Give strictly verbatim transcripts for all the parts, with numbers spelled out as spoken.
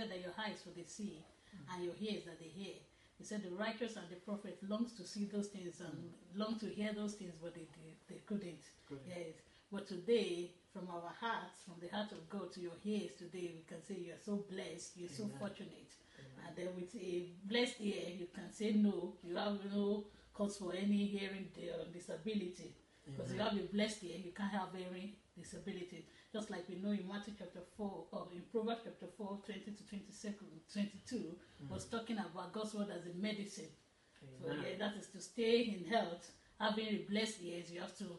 said that your eyes for the see, mm. and your ears that they hear. He said the righteous and the prophet longs to see those things and mm. long to hear those things, but they they, they couldn't. couldn't. Yes. But today, from our hearts, from the heart of God to your ears today, we can say you're so blessed, you're Amen. So fortunate. Amen. And then with a blessed ear, you can say no, you have no cause for any hearing disability. Because you have a blessed ear, you can't have hearing disability. Just like we know in Matthew chapter four, or in Proverbs chapter four, twenty to twenty-two, mm. was talking about God's word as a medicine. Amen. So yeah, that is to stay in health. Having a blessed ears, you have to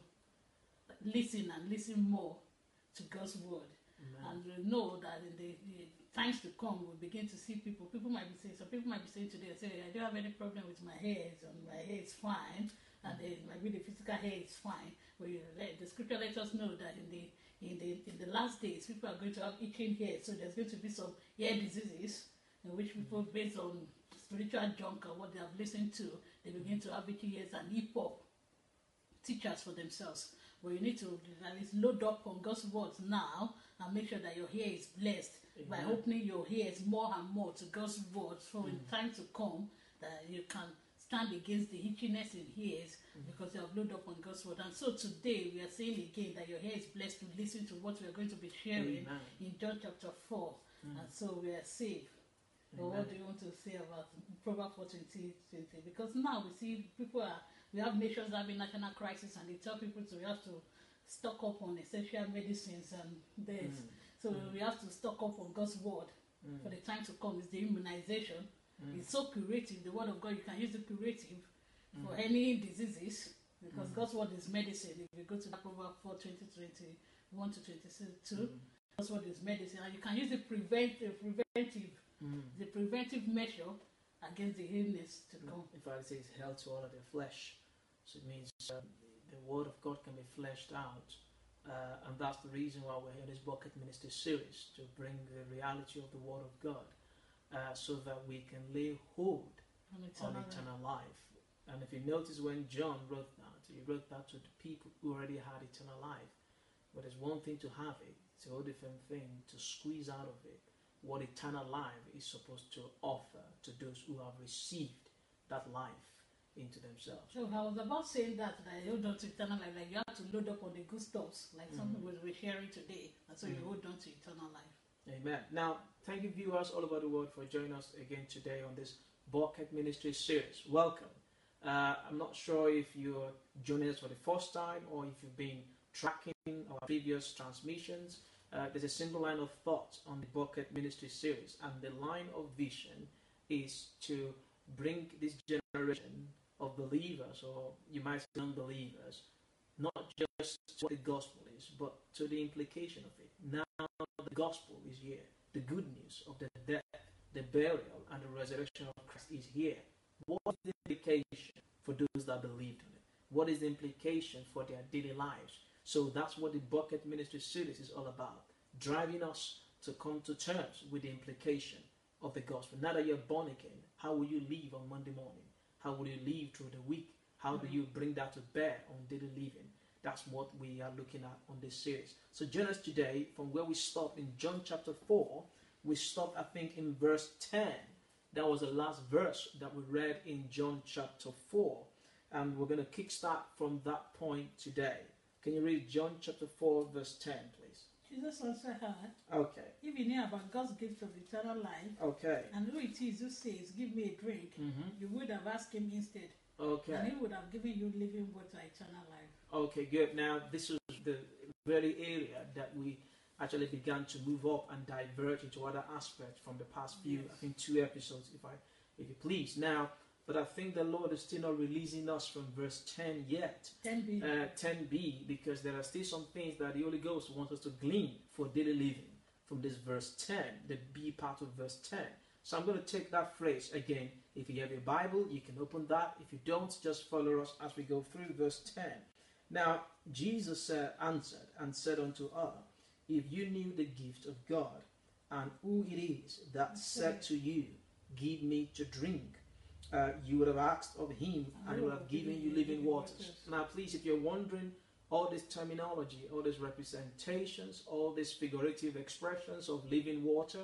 listen and listen more to God's word. Amen. And we know that in the, the times to come, we'll begin to see people. People might be saying, some people might be saying today, say, I don't have any problem with my hair, and my hair is fine, and mm-hmm. maybe the physical hair is fine. But you, the scripture lets us know that in the in the in the last days, people are going to have itching hair, so there's going to be some hair diseases in which people, mm-hmm. based on spiritual junk or what they have listened to, they begin to have itching hairs and hip hop teachers for themselves. But you need to at least load up on God's words now and make sure that your hair is blessed. Amen. By opening your ears more and more to God's words, so mm. in time to come that you can stand against the itchiness in ears mm. because you have loaded up on God's word. And so today we are saying again that your hair is blessed to listen to what we are going to be sharing Amen. In John chapter four. Mm. And so we are safe. But what do you want to say about Proverbs four twenty? Because now we see people are we have nations having national crisis, and they tell people to we have to stock up on essential medicines and this. Mm. So mm. we have to stock up on God's word mm. for the time to come. It's the immunization. Mm. It's so curative. The word of God, you can use the curative mm. for any diseases because mm. God's word is medicine. If you go to Proverbs four twenty, twenty-one to twenty-two, mm. God's word is medicine. And you can use the preventive, preventive, mm. the preventive measure against the illness to come. In fact, it says health to all of their flesh. So it means uh, the word of God can be fleshed out, uh, and that's the reason why we're in this Bucket Ministry series, to bring the reality of the word of God, uh, so that we can lay hold on eternal, on eternal life. life. And if you notice, when John wrote that, he wrote that to the people who already had eternal life. But there's one thing to have it, it's a whole different thing to squeeze out of it what eternal life is supposed to offer to those who have received that life into themselves. So I was about saying that, that you hold on to eternal life, like you have to load up on the good stuffs, like mm. something we're sharing today, and so mm. you hold on to eternal life. Amen. Now, thank you viewers all over the world for joining us again today on this Bucket Ministry series. Welcome. Uh, I'm not sure if you're joining us for the first time or if you've been tracking our previous transmissions. Uh, there's a single line of thought on the Bucket Ministry series, and the line of vision is to bring this generation of believers, or you might say unbelievers, not just to what the gospel is, but to the implication of it. Now the gospel is here. The good news of the death, the burial, and the resurrection of Christ is here. What is the implication for those that believed in it? What is the implication for their daily lives? So that's what the Bucket Ministry series is all about, driving us to come to terms with the implication of the gospel. Now that you're born again, how will you live on Monday morning? How will you live through the week? How do you bring that to bear on daily living? That's what we are looking at on this series. So join us today from where we stopped in John chapter four. We stopped, I think, in verse ten. That was the last verse that we read in John chapter four. And we're going to kickstart from that point today. Can you read John chapter four, verse ten, please? Jesus answered her, okay. If you knew about God's gift of eternal life, okay, and who it is who says, give me a drink, mm-hmm. you would have asked him instead. Okay. And he would have given you living water, eternal life. Okay, good. Now, this is the very area that we actually began to move up and diverge into other aspects from the past few, yes. I think, two episodes, if I, if you please. Now, but I think the Lord is still not releasing us from verse ten yet. ten B. Uh, ten B, because there are still some things that the Holy Ghost wants us to glean for daily living from this verse ten, the B part of verse ten. So I'm going to take that phrase again. If you have your Bible, you can open that. If you don't, just follow us as we go through verse ten. Now, Jesus uh, answered and said unto her, if you knew the gift of God, and who it is that said to you, give me to drink, Uh, you would have asked of him, and he would have given you living waters. Now, please, if you're wondering, all this terminology, all these representations, all these figurative expressions of living water,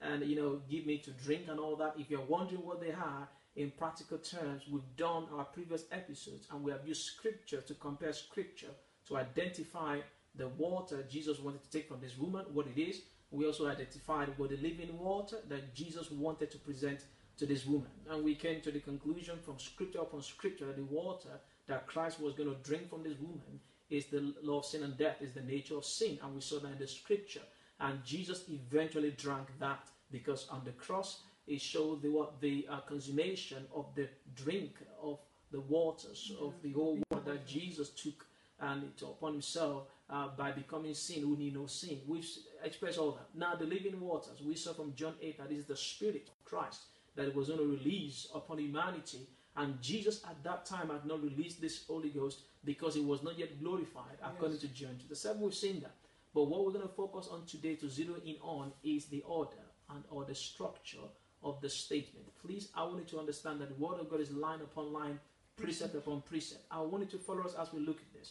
and, you know, give me to drink and all that. If you're wondering what they are, in practical terms, we've done our previous episodes and we have used scripture to compare scripture to identify the water Jesus wanted to take from this woman, what it is. We also identified what the living water that Jesus wanted to present to this woman. And we came to the conclusion from scripture upon scripture that the water that Christ was going to drink from this woman is the law of sin and death, is the nature of sin. And we saw that in the scripture. And Jesus eventually drank that because on the cross, it showed the, what, the uh, consummation of the drink of the waters, yeah, of the whole water that Jesus took and it upon himself uh, by becoming sin, who need no sin. We've expressed all that. Now the living waters, we saw from John eight that is the Spirit of Christ that it was going to release upon humanity. And Jesus at that time had not released this Holy Ghost because it was not yet glorified, yes, according to John chapter seven. We've seen that. But what we're going to focus on today to zero in on is the order and or the structure of the statement. Please, I want you to understand that the word of God is line upon line, precept upon precept. I want you to follow us as we look at this.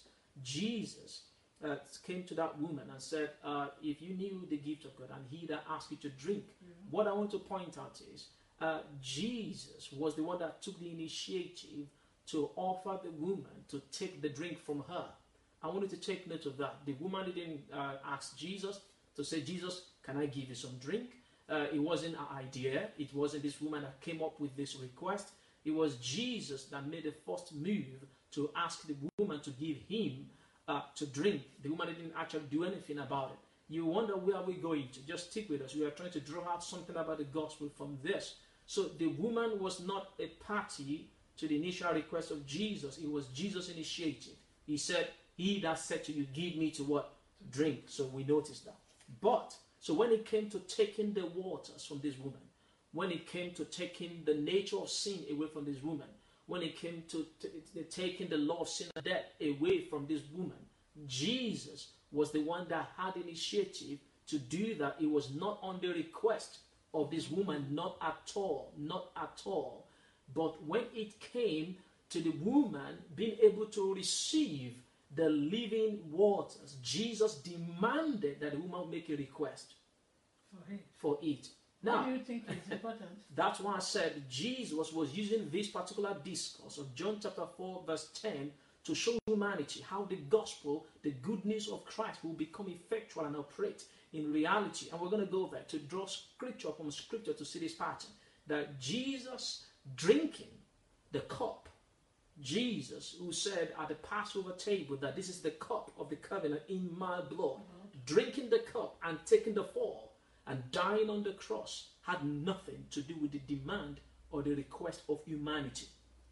Jesus uh, came to that woman and said, uh, if you knew the gift of God and he that asked you to drink, mm-hmm. what I want to point out is uh, Jesus was the one that took the initiative to offer the woman to take the drink from her. I want you to take note of that. The woman didn't uh, ask Jesus to say, Jesus, can I give you some drink? Uh, it wasn't an idea. It wasn't this woman that came up with this request. It was Jesus that made the first move to ask the woman to give him uh, to drink. The woman didn't actually do anything about it. You wonder where are we going to? Just stick with us. We are trying to draw out something about the gospel from this. So the woman was not a party to the initial request of Jesus. It was Jesus' initiative. He said, he that said to you, give me to what? Drink. So we noticed that. But so when it came to taking the waters from this woman, when it came to taking the nature of sin away from this woman, when it came to taking the law of sin and death away from this woman, Jesus was the one that had initiative to do that. It was not on the request of this woman, not at all, not at all. But when it came to the woman being able to receive the living waters, Jesus demanded that the woman make a request for it. For it. Now, Why do you think it's important? That's why I said Jesus was using this particular discourse of John chapter four verse ten to show humanity how the gospel, the good news of Christ will become effectual and operate in reality. And we're going to go there to draw scripture from scripture to see this pattern. That Jesus drinking the cup, Jesus who said at the Passover table that this is the cup of the covenant in my blood, mm-hmm. drinking the cup and taking the fall and dying on the cross had nothing to do with the demand or the request of humanity.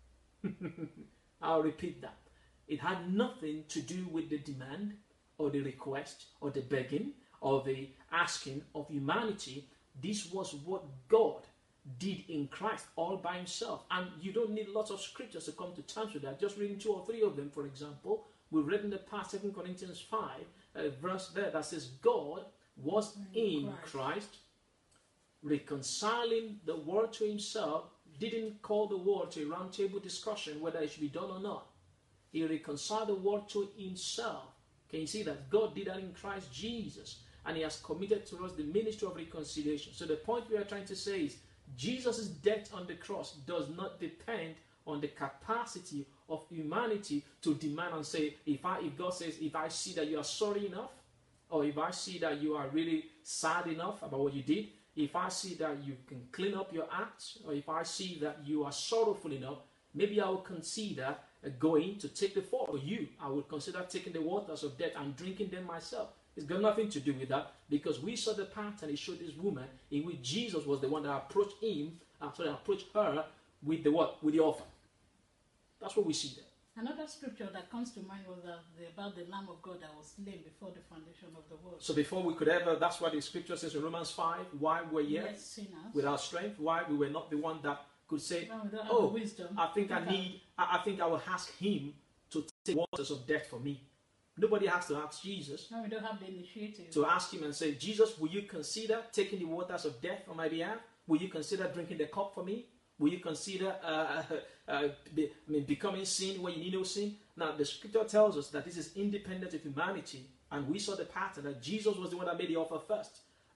I'll repeat that. It had nothing to do with the demand or the request or the begging or the asking of humanity. This was what God did in Christ all by himself. And you don't need lots of scriptures to come to terms with that. Just reading two or three of them, for example. We've read in the past Second Corinthians five, a verse there that says God was in Christ. Christ, reconciling the world to himself, didn't call the world to a round table discussion whether it should be done or not. He reconciled the world to himself. Can you see that? God did that in Christ Jesus, and he has committed to us the ministry of reconciliation. So the point we are trying to say is Jesus' death on the cross does not depend on the capacity of humanity to demand and say, if I, if God says, if I see that you are sorry enough, or if I see that you are really sad enough about what you did, if I see that you can clean up your acts, or if I see that you are sorrowful enough, maybe I will consider going to take the fall. Or you, I will consider taking the waters of death and drinking them myself. It's got nothing to do with that, because we saw the pattern. It showed this woman in which Jesus was the one that approached him, uh, sorry, approached her with the what? With the offer. That's what we see there. Another scripture that comes to mind was that the, about the Lamb of God that was slain before the foundation of the world. So before we could ever, that's what the scripture says in Romans five, why we're yet yes, sinners. Without strength, why we were not the one that could say, no, oh, wisdom. I think I need, I, I think I will ask him to take waters of death for me. Nobody has to ask Jesus. No, we don't have the initiative. To ask him and say, Jesus, will you consider taking the waters of death on my behalf? Will you consider drinking the cup for me? Will you consider uh, uh, be, I mean, becoming sin when you need no sin? Now, the scripture tells us that this is independent of humanity. And we saw the pattern that Jesus was the one that made the offer first.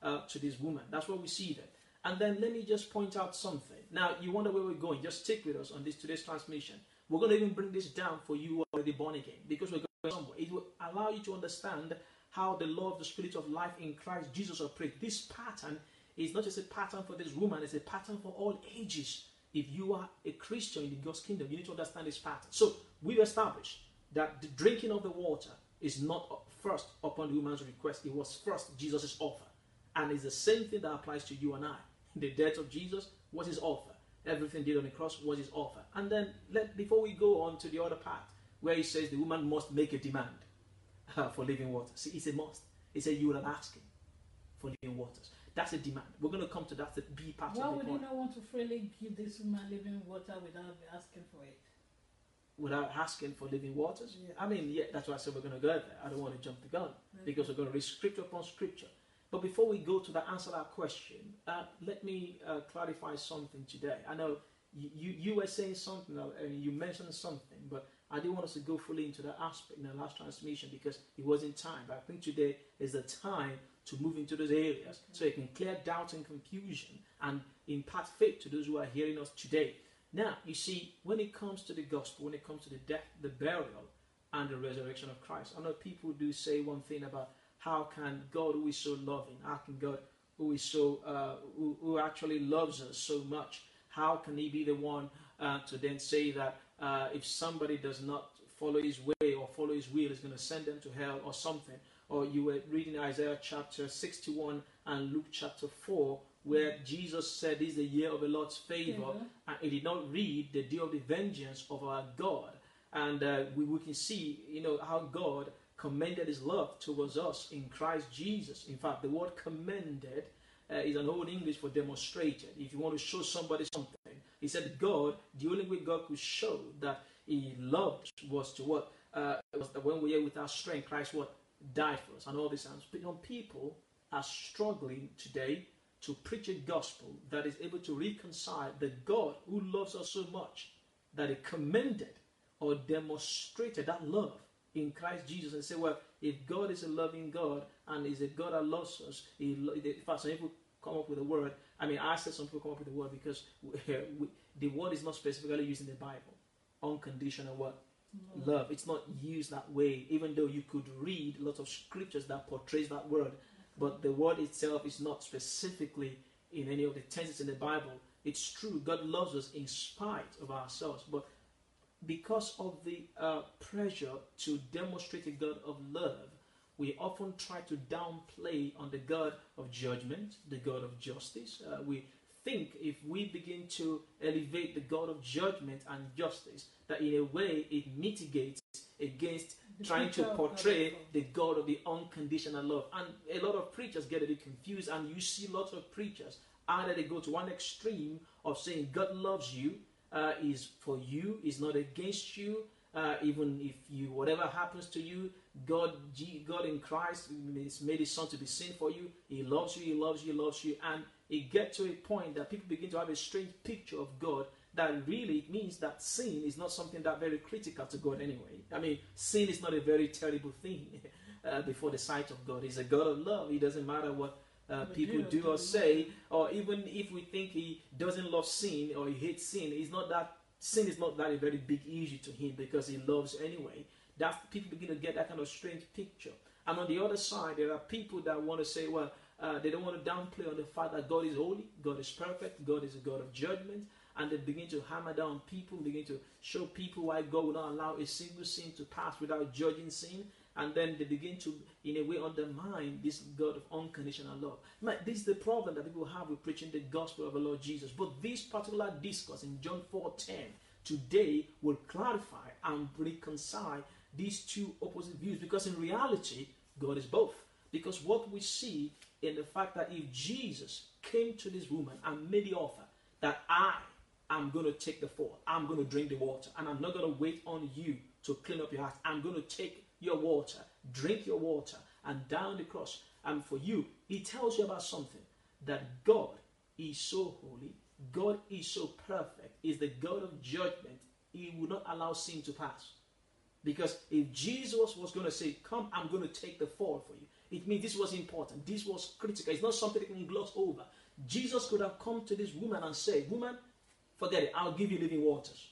uh, to this woman. That's what we see there. And then let me just point out something. Now, you wonder where we're going. Just stick with us on this today's transmission. We're going to even bring this down for you who are already born again, because we're going somewhere. It will allow you to understand how the law of the Spirit of life in Christ Jesus operates. This pattern is not just a pattern for this woman, it's a pattern for all ages. If you are a Christian in God's kingdom, you need to understand this pattern. So we've established that the drinking of the water is not first upon the woman's request. It was first Jesus' offer. And it's the same thing that applies to you and I. The death of Jesus was his offer. Everything did on the cross was his offer. And then let before we go on to the other part, where he says the woman must make a demand uh, for living water. See, it's a must. He said you are asking for living waters. That's a demand. We're going to come to that, the B part Why of the would point. you not want to freely give this woman living water without asking for it? Without asking for living waters? Yeah. I mean, yeah, that's why I said we're going to go there. I don't want to jump the gun, Okay. because we're going to read scripture upon scripture. But before we go to the answer to that question, uh, let me uh, clarify something today. I know you, you, you were saying something, uh, and you mentioned something, but I didn't want us to go fully into that aspect in the last transmission because it wasn't time. But I think today is the time to move into those areas, okay, so it can clear doubt and confusion and impart faith to those who are hearing us today. Now, you see, when it comes to the gospel, when it comes to the death, the burial, and the resurrection of Christ, I know people do say one thing about how can God, who is so loving, how can God, who is so, uh, who, who actually loves us so much, how can he be the one uh, to then say that uh, if somebody does not follow his way or follow his will, is going to send them to hell or something? Or you were reading Isaiah chapter sixty-one and Luke chapter four, where Jesus said, this is the year of the Lord's favor, yeah, and he did not read the day of the vengeance of our God. And uh, we, we can see, you know, how God commended his love towards us in Christ Jesus. In fact, the word commended uh, is an old English for demonstrated. If you want to show somebody something, he said God, the only way God could show that he loved was to what? Uh, was that when we are without strength, Christ what? Died for us. And all this. And people are struggling today to preach a gospel that is able to reconcile the God who loves us so much that he commended or demonstrated that love in Christ Jesus, and say, well, if God is a loving God and is a God that loves us, he, in fact, some people come up with a word. I mean, I said some people come up with a word because we, we, the word is not specifically used in the Bible. Unconditional what? Love. Love. It's not used that way, even though you could read lots of scriptures that portrays that word. But the word itself is not specifically in any of the tenses in the Bible. It's true, God loves us in spite of ourselves. But because of the uh, pressure to demonstrate a God of love, we often try to downplay on the God of judgment, the God of justice. Uh, we think if we begin to elevate the God of judgment and justice, that in a way it mitigates against the trying to portray God the God of the unconditional love. And a lot of preachers get a bit confused, and you see lots of preachers, either they go to one extreme of saying God loves you, uh, is for you, is not against you, uh, even if you, whatever happens to you, God, God in Christ has made his son to be sin for you. He loves you, he loves you, he loves you. And it gets to a point that people begin to have a strange picture of God that really means that sin is not something that very critical to God anyway. I mean, sin is not a very terrible thing uh, before the sight of God. He's a God of love. It doesn't matter what uh, people do or say, or even if we think he doesn't love sin or he hates sin, it's not that sin is not that a very big issue to him because he loves anyway. That's people begin to get that kind of strange picture. And on the other side, there are people that want to say, well, uh, they don't want to downplay on the fact that God is holy, God is perfect, God is a God of judgment, and they begin to hammer down people, begin to show people why God will not allow a single sin to pass without judging sin, and then they begin to, in a way, undermine this God of unconditional love. Now, this is the problem that people have with preaching the gospel of the Lord Jesus. But this particular discourse in John four ten today will clarify and reconcile these two opposite views, because in reality, God is both. Because what we see in the fact that if Jesus came to this woman and made the offer that I am going to take the fall, I'm going to drink the water, and I'm not going to wait on you to clean up your heart. I'm going to take your water, drink your water, and die on the cross. And for you, he tells you about something, that God is so holy, God is so perfect, is the God of judgment. He will not allow sin to pass. Because if Jesus was going to say, come, I'm going to take the fall for you, It means this was important. This was critical. It's not something that can gloss over. Jesus could have come to this woman and said, woman, forget it. I'll give you living waters.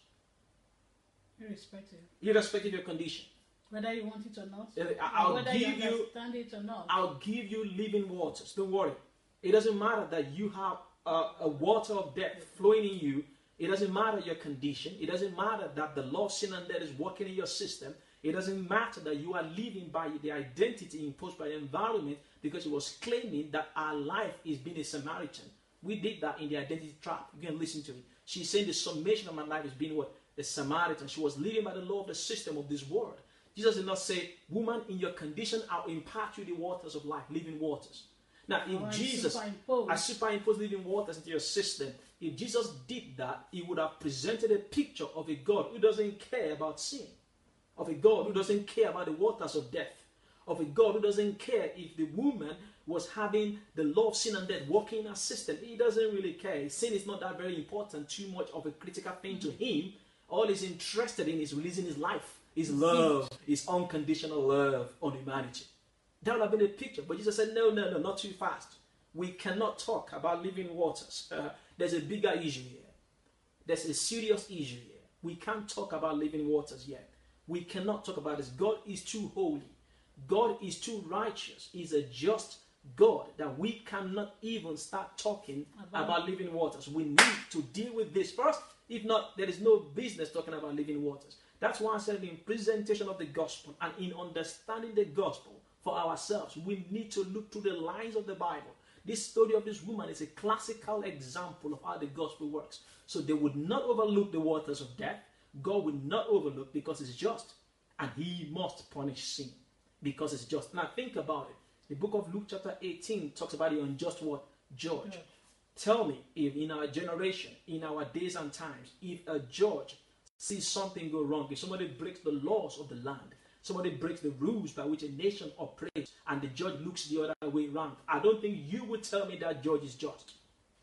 Irrespective. Irrespective of your condition. Whether you want it or not. I'll whether give you you, understand it or not. I'll give you living waters. Don't worry. It doesn't matter that you have a, a water of death flowing in you. It doesn't matter your condition. It doesn't matter that the law of sin and death is working in your system. It doesn't matter that you are living by the identity imposed by the environment, because it was claiming that our life is being a Samaritan. We did that in the identity trap. You can listen to it. She's saying the summation of my life is being what? A Samaritan. She was living by the law of the system of this world. Jesus did not say, woman, in your condition, I'll impart you the waters of life, living waters. Now, if oh, Jesus, superimpose. I superimpose living waters into your system, if Jesus did that, he would have presented a picture of a God who doesn't care about sin, of a God who doesn't care about the waters of death, of a God who doesn't care if the woman was having the law of sin and death working in her system. He doesn't really care. Sin is not that very important, too much of a critical thing to him. All he's interested in is releasing his life, his love, his unconditional love on humanity. That would have been a picture. But Jesus said, no, no, no, not too fast. We cannot talk about living waters. Uh, there's a bigger issue here. There's a serious issue here. We can't talk about living waters yet. We cannot talk about this. God is too holy. God is too righteous. He's a just God that we cannot even start talking about, about living waters. We need to deal with this first. If not, there is no business talking about living waters. That's why I said in presentation of the gospel and in understanding the gospel for ourselves, we need to look through the lines of the Bible. This story of this woman is a classical example of how the gospel works. So they would not overlook the waters of death. God will not overlook, because it's just. And he must punish sin because it's just. Now think about it. The book of Luke chapter eighteen talks about the unjust what? Judge. Yeah. Tell me, if in our generation, in our days and times, if a judge sees something go wrong, if somebody breaks the laws of the land, somebody breaks the rules by which a nation operates, and the judge looks the other way around, I don't think you would tell me that judge is just.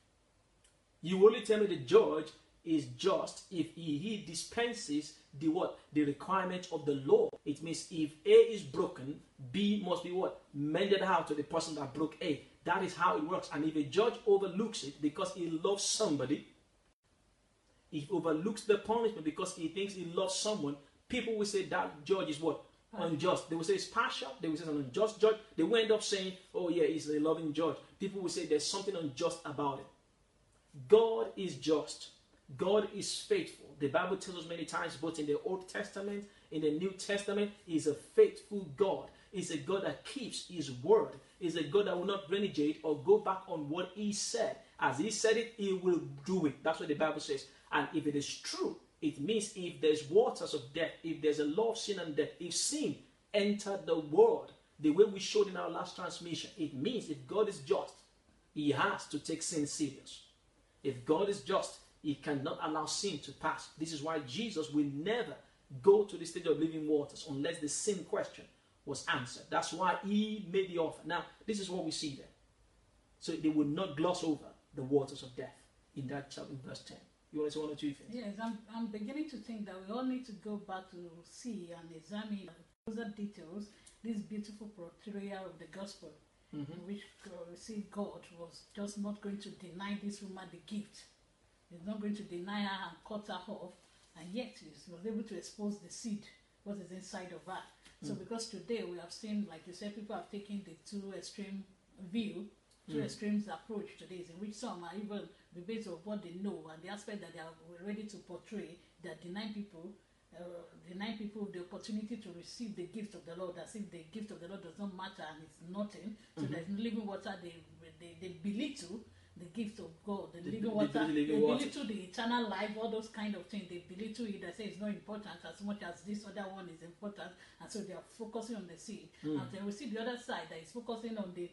You only tell me the judge is just if he, he dispenses the what? The requirement of the law. It means if A is broken, B must be what? Mended out to the person that broke A. That is how it works. And if a judge overlooks it because he loves somebody, he overlooks the punishment because he thinks he loves someone, people will say that judge is what? Unjust. They will say it's partial. They will say it's an unjust judge. They will end up saying, oh yeah, he's a loving judge. People will say there's something unjust about it. God is just. God is faithful. The Bible tells us many times, both in the Old Testament, in the New Testament, He's a faithful God. He's a God that keeps His word. He's a God that will not renegade or go back on what He said. As He said it, He will do it. That's what the Bible says. And if it is true, it means if there's waters of death, if there's a law of sin and death, if sin entered the world, the way we showed in our last transmission, it means if God is just, He has to take sin serious. If God is just, He cannot allow sin to pass. This is why Jesus will never go to the stage of living waters unless the sin question was answered. That's why He made the offer. Now, this is what we see there. So they would not gloss over the waters of death in that chapter, in verse ten. You want to say one or two things? Yes, I'm, I'm beginning to think that we all need to go back to see and examine further details this beautiful portrayal of the gospel, mm-hmm. in which uh, we see God was just not going to deny this woman the gift. He's not going to deny her and cut her off, and yet he was able to expose the seed, what is inside of her. Mm. So because today we have seen, like you said, people have taken the two extreme view, two mm. extremes approach to this, in which some are even the base of what they know and the aspect that they are ready to portray, that deny people, uh, deny people the opportunity to receive the gift of the Lord, as if the gift of the Lord does not matter and it's nothing. So mm-hmm. there's living water, they, they, they belittle the gift of God, the, the living water, the, the they belittle the eternal life, all those kind of things. They belittle it, they say it's not important as much as this other one is important, and so they are focusing on the seed. Mm. And then we see the other side that is focusing on the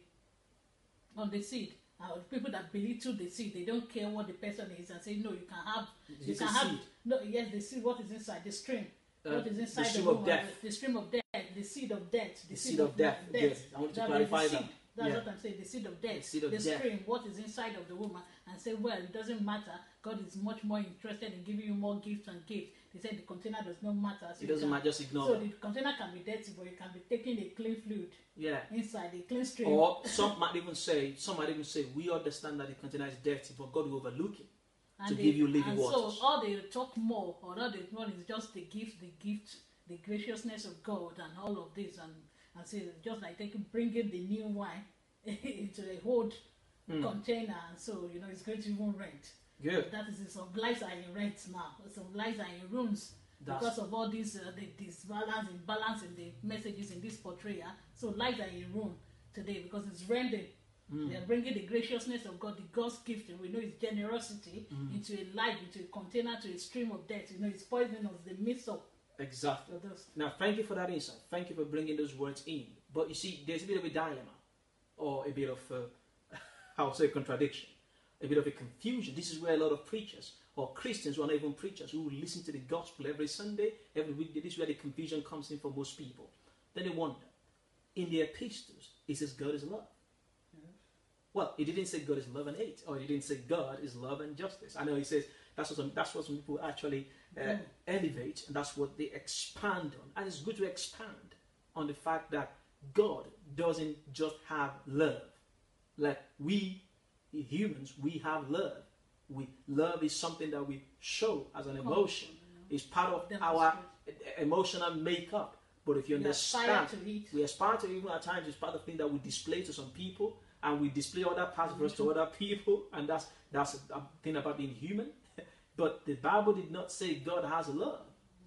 on the seed. Uh, people that belittle the seed, they don't care what the person is and say, no, you can have, you it's can have, seed. no, yes, the seed, what is inside, the stream, uh, what is inside the stream the of death, the stream of death, the seed of death, the, the seed, seed of, of death. death. Yes, I want to clarify that. That's yeah. what I'm saying. The seed of death. The seed of the death. stream, what is inside of the woman, and say, well, it doesn't matter. God is much more interested in giving you more gifts and gifts. They said the container does not matter. So it doesn't can, matter. Just ignore. So it. the container can be dirty, but you can be taking a clean fluid. Yeah. Inside a clean stream. Or some might even say, some might even say, we understand that the container is dirty, but God will overlook it and to they, give you living and waters. So all they talk more, or all they want is just the gift, the gift, the graciousness of God, and all of this, and and say just like taking bringing the new wine into a old mm. container, and so you know it's going to even rent. Good. That is it. Some lives are in rent now. Some lives are in rooms. That's because of all these uh, the disbalance, imbalance in the messages in this portrayal. So lives are in room today because it's rending. Mm. They are bringing the graciousness of God, the God's gift, and we know His generosity mm. into a life, into a container, to a stream of death. You know, it's poisonous, the mix up. Exactly. Now, thank you for that insight. Thank you for bringing those words in. But you see, there's a bit of a dilemma, or a bit of, uh, I would say, contradiction, a bit of a confusion. This is where a lot of preachers, or Christians who are not even preachers, who listen to the gospel every Sunday, every weekday, this is where the confusion comes in for most people. Then they wonder, in the epistles, it says God is love. Well, it didn't say God is love and hate, or it didn't say God is love and justice. I know he says that's what some, that's what some people actually uh, mm. elevate, and that's what they expand on. And it's good to expand on the fact that God doesn't just have love. Like we humans, we have love. We love is something that we show as an emotion. It's part of our emotional makeup. But if you we understand, aspire to eat. we aspire to even at times it's part of the thing that we display to some people. And we display other parts of us to other people, and that's that's a thing about being human. But the Bible did not say God has love.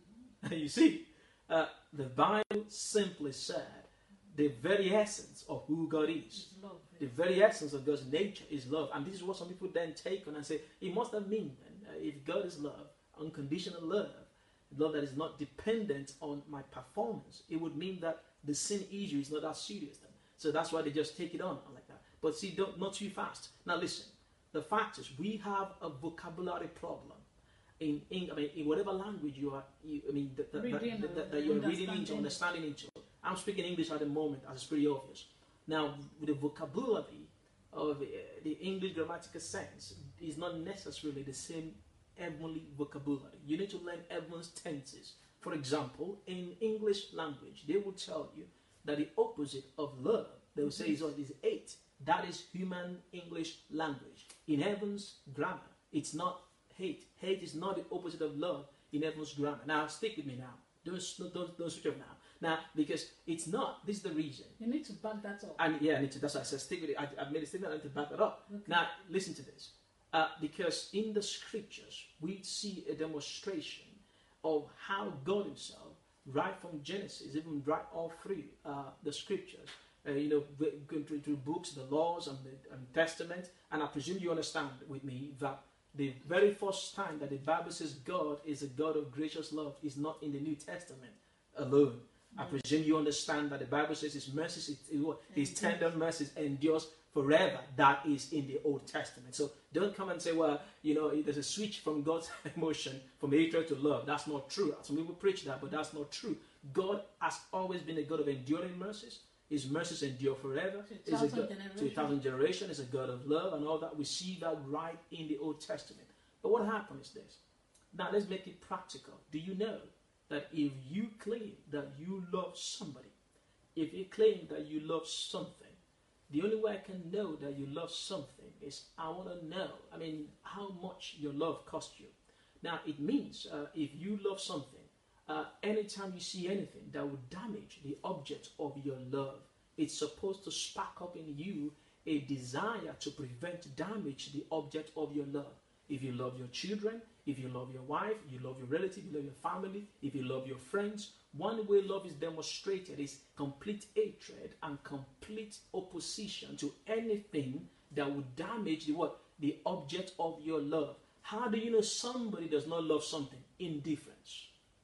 You see, uh, the Bible simply said the very essence of who God is, love, the very essence of God's nature is love. And this is what some people then take on and say, it must have mean then, uh, if God is love, unconditional love, love that is not dependent on my performance, it would mean that the sin issue is not that serious then. So that's why they just take it on like that. But see, don't, not too fast. Now listen, the fact is we have a vocabulary problem. In, in, I mean, in whatever language you are, you, I mean, that, that, that, that, that, that you're reading into, understanding into. I'm speaking English at the moment, as it's pretty obvious. Now, the vocabulary of the, the English grammatical sense is not necessarily the same heavenly vocabulary. You need to learn heaven's tenses. For example, in English language, they will tell you that the opposite of love, they will say is, is hate. That is human English language. In heaven's grammar, it's not hate. Hate is not the opposite of love in heaven's grammar. Now, stick with me now. Don't, don't, don't switch off now. Now, because it's not. This is the reason. You need to back that up. And yeah, I need to. That's why I said stick with it. I, I've made a statement. I need to back that up. Okay. Now, listen to this. Uh, because in the scriptures, we see a demonstration of how God Himself, right from Genesis, even right all through uh, the scriptures, Uh, you know, going through, through books, the laws and the and Testament, and I presume you understand with me that the very first time that the Bible says God is a God of gracious love is not in the New Testament alone. Mm-hmm. I presume you understand that the Bible says His mercies, His tender mercies endures forever. That is in the Old Testament. So don't come and say, well, you know, there's a switch from God's emotion from hatred to love. That's not true. Some people preach that, but that's not true. God has always been a God of enduring mercies. His mercies endure forever. To a thousand, God, to a thousand generations. Is a God of love and all that. We see that right in the Old Testament. But what happens is this. Now let's make it practical. Do you know that if you claim that you love somebody, if you claim that you love something, the only way I can know that you love something is I want to know, I mean, how much your love cost you. Now it means uh, if you love something, Uh, anytime you see anything that would damage the object of your love, it's supposed to spark up in you a desire to prevent damage to the object of your love. If you love your children, if you love your wife, you love your relative, you love your family, if you love your friends, one way love is demonstrated is complete hatred and complete opposition to anything that would damage the what? The object of your love. How do you know somebody does not love something? Indifference.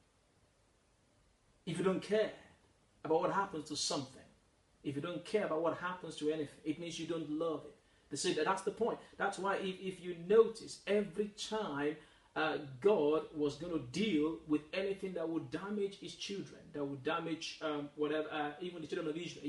If you don't care about what happens to something, if you don't care about what happens to anything, it means you don't love it. They say that that's the point. That's why if, if you notice, every time uh, God was going to deal with anything that would damage His children, that would damage um, whatever, uh, even the children of Israel. If you,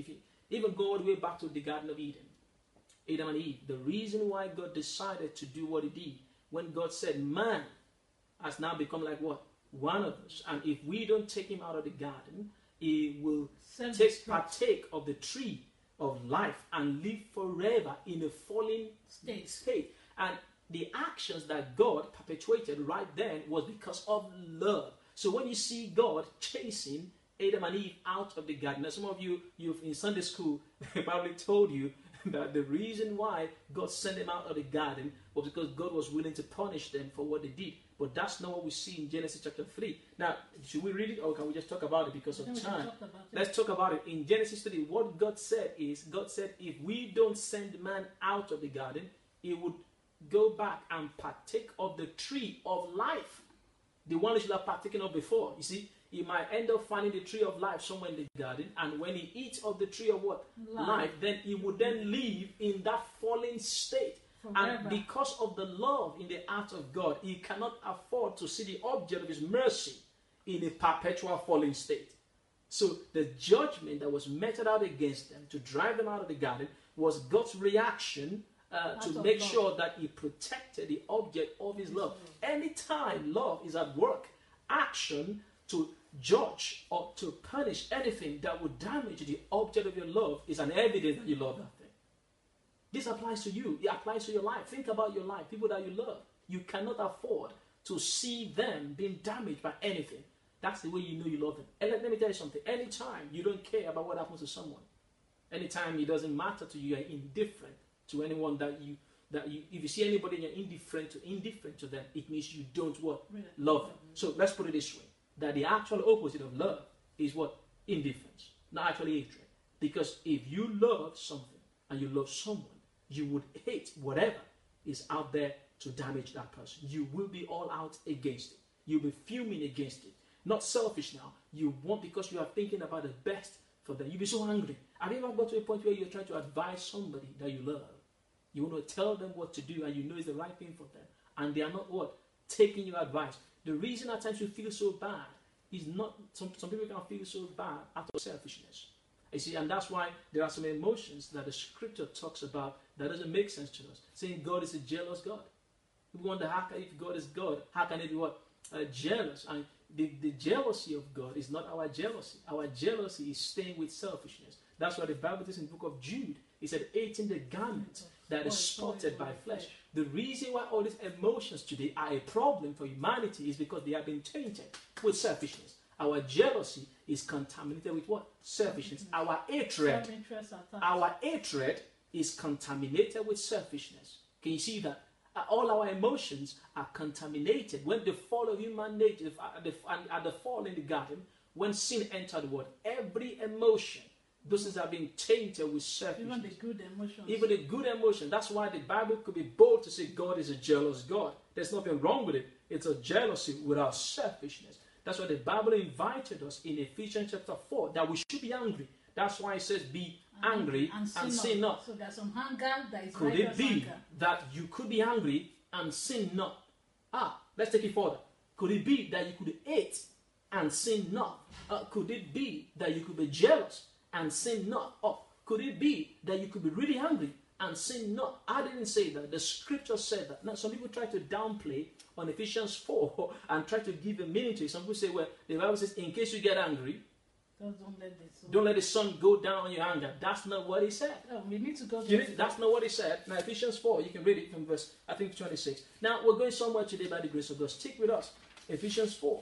Even go all the way back to the Garden of Eden. Adam and Eve. The reason why God decided to do what he did, when God said man has now become like what? One of us. And if we don't take him out of the garden, he will take, partake of the tree of life and live forever in a fallen state. state. And the actions that God perpetuated right then was because of love. So when you see God chasing Adam and Eve out of the garden, now some of you, you've in Sunday school, probably told you that the reason why God sent them out of the garden was because God was willing to punish them for what they did. But that's not what we see in Genesis chapter three. Now, should we read it or can we just talk about it because of time? Talk Let's talk about it. In Genesis three, what God said is, God said, if we don't send man out of the garden, he would go back and partake of the tree of life. The one he should have partaken of before. You see, he might end up finding the tree of life somewhere in the garden, and when he eats of the tree of what? Life, life then he would then live in that fallen state. Forever. And because of the love in the heart of God, he cannot afford to see the object of his mercy in a perpetual fallen state. So the judgment that was meted out against them to drive them out of the garden was God's reaction uh, to make love. sure that he protected the object of his love. Anytime love is at work, action to judge or to punish anything that would damage the object of your love is an evidence that you love that thing. This applies to you. It applies to your life. Think about your life, people that you love. You cannot afford to see them being damaged by anything. That's the way you know you love them. And let, let me tell you something. Anytime you don't care about what happens to someone, anytime it doesn't matter to you, you're indifferent to anyone that you, that you, if you see anybody and you're indifferent to, indifferent to them, it means you don't what? Love them. So let's put it this way. That the actual opposite of love is what? Indifference. Not actually hatred. Because if you love something and you love someone, you would hate whatever is out there to damage that person. You will be all out against it. You'll be fuming against it. Not selfish now. You want because you are thinking about the best for them. You'll be so angry. Have you ever got to a point where you're trying to advise somebody that you love? You want to tell them what to do and you know it's the right thing for them. And they are not what? Taking your advice. The reason at times you feel so bad is not, some, some people can feel so bad out of selfishness. You see, and that's why there are some emotions that the scripture talks about that doesn't make sense to us. Saying God is a jealous God. We wonder, how can, if God is God, how can it be what? Uh, jealous. And the, the jealousy of God is not our jealousy. Our jealousy is staying with selfishness. That's why the Bible says in the book of Jude, it said, hating the garment that is spotted by flesh. The reason why all these emotions today are a problem for humanity is because they have been tainted with selfishness. Our jealousy is contaminated with what? Selfishness. Our hatred, our hatred is contaminated with selfishness. Can you see that? All our emotions are contaminated. When the fall of human nature, at the, at the fall in the garden, when sin entered the world, every emotion, those things have been tainted with selfishness. Even the good emotions. Even the good emotion. That's why the Bible could be bold to say God is a jealous God. There's nothing wrong with it. It's a jealousy without selfishness. That's why the Bible invited us in Ephesians chapter four that we should be angry. That's why it says be angry and, and, and sin not. So there's some anger that is Could it be anger. that you could be angry and sin not? Ah, let's take it further. Could it be that you could hate and sin not? Uh, could it be that you could be jealous and sin not? Or could it be that you could be really angry and sin not? I didn't say that. The scripture said that. Now, some people try to downplay on Ephesians four and try to give a meaning to it. Some people say, well, the Bible says, in case you get angry, don't, don't, let the sun. don't let the sun go down on your anger. That's not what he said. No, we need to go to you need, That's not what he said. Now, Ephesians four, you can read it from verse, I think, twenty-six. Now, we're going somewhere today by the grace of God. Stick with us. Ephesians four.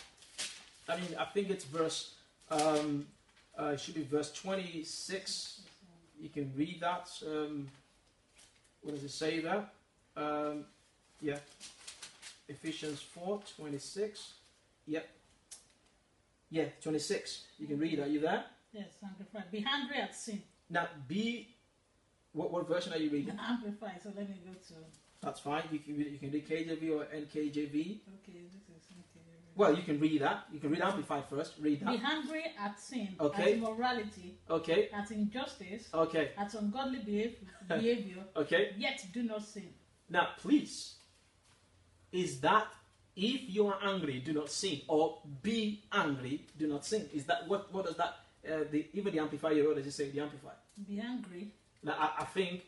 I mean, I think it's verse... Um, Uh, it should be verse twenty-six. You can read that. Um, what does it say there? Um, yeah. Ephesians four, twenty-six. Yeah. Yeah, twenty-six. You can read that. Are you there? Yes, Amplified. Be angry at sin. Now, be... What, what version are you reading? Amplified. So let me go to... That's fine. You can, you can read K J V or N K J V. Okay, this is N K J V. Well, you can read that. You can read Amplified first. Read that. Be angry at sin, okay. at immorality, okay. at injustice, okay. at ungodly behave, behavior, okay. yet do not sin. Now, please, is that if you are angry, do not sin, or be angry, do not sin? Is that what? What does that uh, the, even the Amplified, you does it say the Amplified? Be angry. Now, I, I think,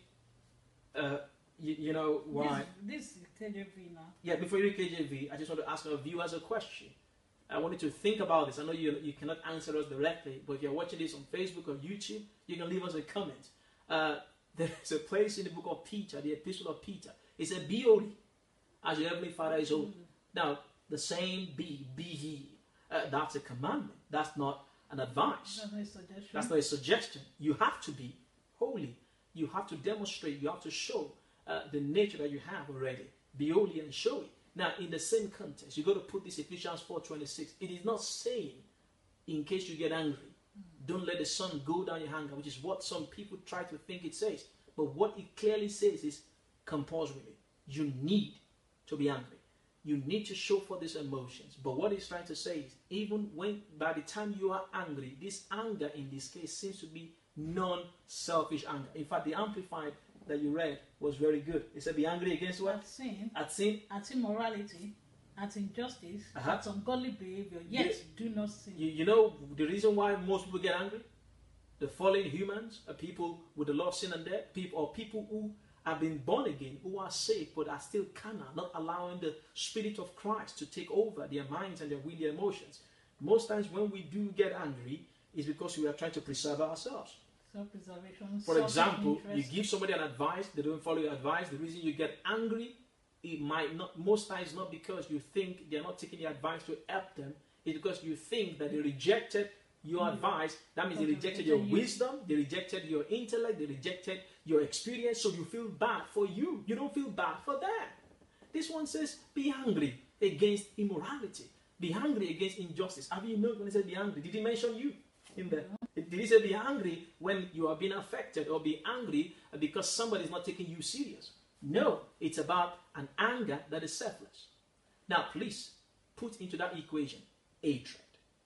uh, you, you know why. This, this is K J V now. Yeah, before you read K J V, I just want to ask our viewers a question. I want you to think about this. I know you, you cannot answer us directly, but if you're watching this on Facebook or YouTube, you can leave us a comment. Uh, there's a place in the book of Peter, the Epistle of Peter. It said, be holy, as your heavenly Father is holy. Mm-hmm. Now, the same be, be ye. Uh, that's a commandment. That's not an advice. That's not a suggestion. That's not a suggestion. You have to be holy. You have to demonstrate. You have to show uh, the nature that you have already. Be holy and show it. Now, in the same context, you got to put this Ephesians four twenty-six. It is not saying, in case you get angry, mm-hmm. don't let the sun go down your anger, which is what some people try to think it says. But what it clearly says is compulsorily. You need to be angry. You need to show for these emotions. But what it's trying to say is, even when by the time you are angry, this anger in this case seems to be non-selfish anger. In fact, the Amplified that you read was very good. It said, be angry against what? At sin. At sin. At immorality. At injustice. Uh-huh. At ungodly behavior. Yet yes. do not sin. You, you know the reason why most people get angry? The fallen humans are people with a lot of sin and death. People, or people who have been born again, who are saved but are still carnal, not allowing the Spirit of Christ to take over their minds and their will, their emotions. Most times when we do get angry, it's because we are trying to preserve ourselves. Self-preservation. For example, you give somebody an advice, they don't follow your advice. The reason you get angry, it might not, most times not because you think they're not taking your advice to help them. It's because you think that they rejected your mm-hmm. advice. That means they rejected your wisdom, they rejected your intellect, they rejected your experience, so you feel bad for you. You don't feel bad for them. This one says, be angry against immorality. Be angry against injustice. Have you noticed when he said be angry? Did he mention you in there? Did he say be angry when you are being affected, or be angry because somebody is not taking you serious? No, it's about an anger that is selfless. Now, please put into that equation hatred.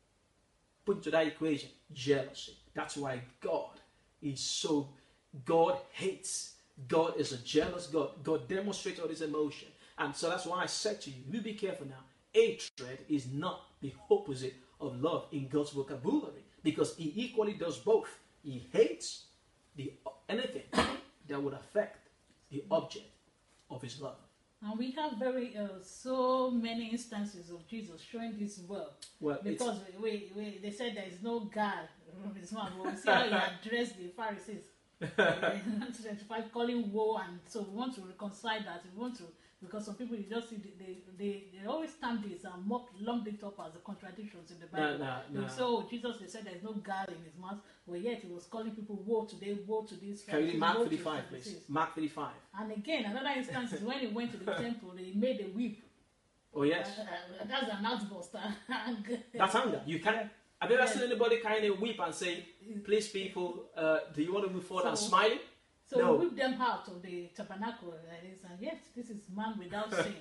Put into that equation jealousy. That's why God is so, God hates. God is a jealous God. God demonstrates all this emotion. And so that's why I said to you, you be careful now. Hatred is not the opposite of love in God's vocabulary, because he equally does both. He hates the anything that would affect the object of his love. And we have very uh, so many instances of Jesus showing this well. Well, because we, we, they said there is no God from his mouth. We see how he addressed the Pharisees. twenty-five calling woe, and so we want to reconcile that. We want to, because some people, you just see they they, they always stand this and mock, lump it up as the contradictions in the Bible. No, no, no. So Jesus, they said there is no God in his mouth, but yet he was calling people woe today, woe to this. Can you read Mark thirty-five, please? Mark thirty-five. And again, another instance is when he went to the temple, he made a whip. Oh yes. Uh, uh, that's an outburst. That's anger. You can't. Have you ever seen anybody carrying a whip and say, please people, uh, do you want to move forward, so, and smiling? So no. we whip them out of the tabernacle like this, and yes, this is man without sin.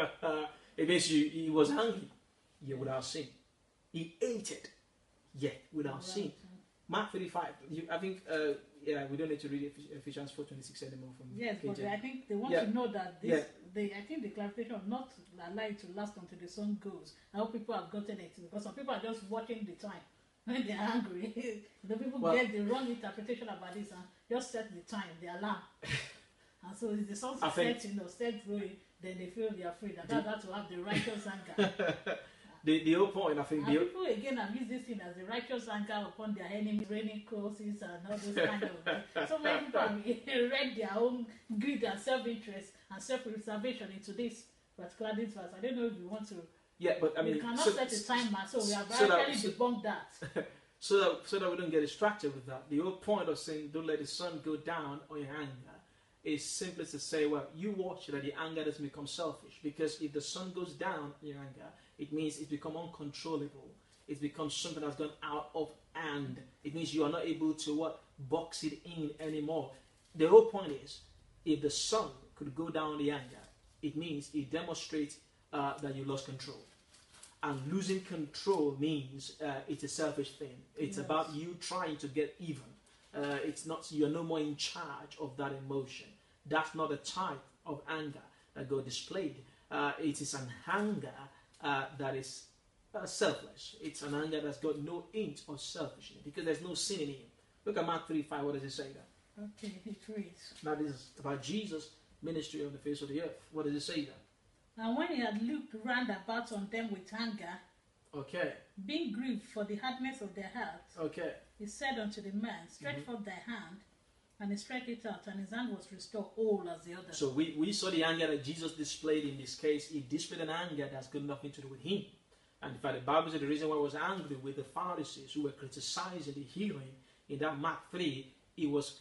It means you, he was angry, yet without sin. He hated, yet without right. sin. Mark thirty-five. You, I think, uh, yeah, we don't need to read Ephesians four twenty-six anymore from Yes, K J. but I think they want yeah. to know that this, yeah. they, I think the clarification of not allow it to last until the sun goes. I hope people have gotten it, because some people are just watching the time when they're angry. The people well, get the wrong interpretation about this and just set the time, the alarm. And so if the sun sets, you know, set going, then they feel they're afraid. And that's how to have the righteous anger. The, the whole point, I think... And the people, again, have used this thing as the righteous anger upon their enemies, raining curses and all those kind of things. So many people have read their own greed and self-interest and self-preservation into this particular this verse. I don't know if you want to... Yeah, but I mean... You cannot so, set a timer, so we have so actually that, debunked that. so, that, so that we don't get distracted with that. The whole point of saying, don't let the sun go down on your anger, is simply to say, well, you watch that the anger doesn't become selfish. Because if the sun goes down on your anger, it means it's become uncontrollable. It's become something that's gone out of hand. It means you are not able to what box it in anymore. The whole point is, if the sun could go down the anger, it means it demonstrates uh, that you lost control. And losing control means uh, it's a selfish thing. It's yes. about you trying to get even. Uh, it's not, you're no more in charge of that emotion. That's not a type of anger that God displayed. Uh, it is an anger uh, that is uh, selfless. It's an anger that's got no inch of selfishness because there's no sin in him. Look at Mark three five. What does it say there? Okay, it reads. Now this is about Jesus' ministry on the face of the earth. What does it say there? And when he had looked round about on them with anger, Okay. being grieved for the hardness of their hearts, Okay. he said unto the man, Stretch Mhm. forth thy hand. And he stretched it out, and his hand was restored whole as the other. So we, we saw the anger that Jesus displayed in this case. He displayed an anger that's got nothing to do with him. And in fact, the Bible said the reason why he was angry with the Pharisees who were criticizing the healing in that Mark three, he was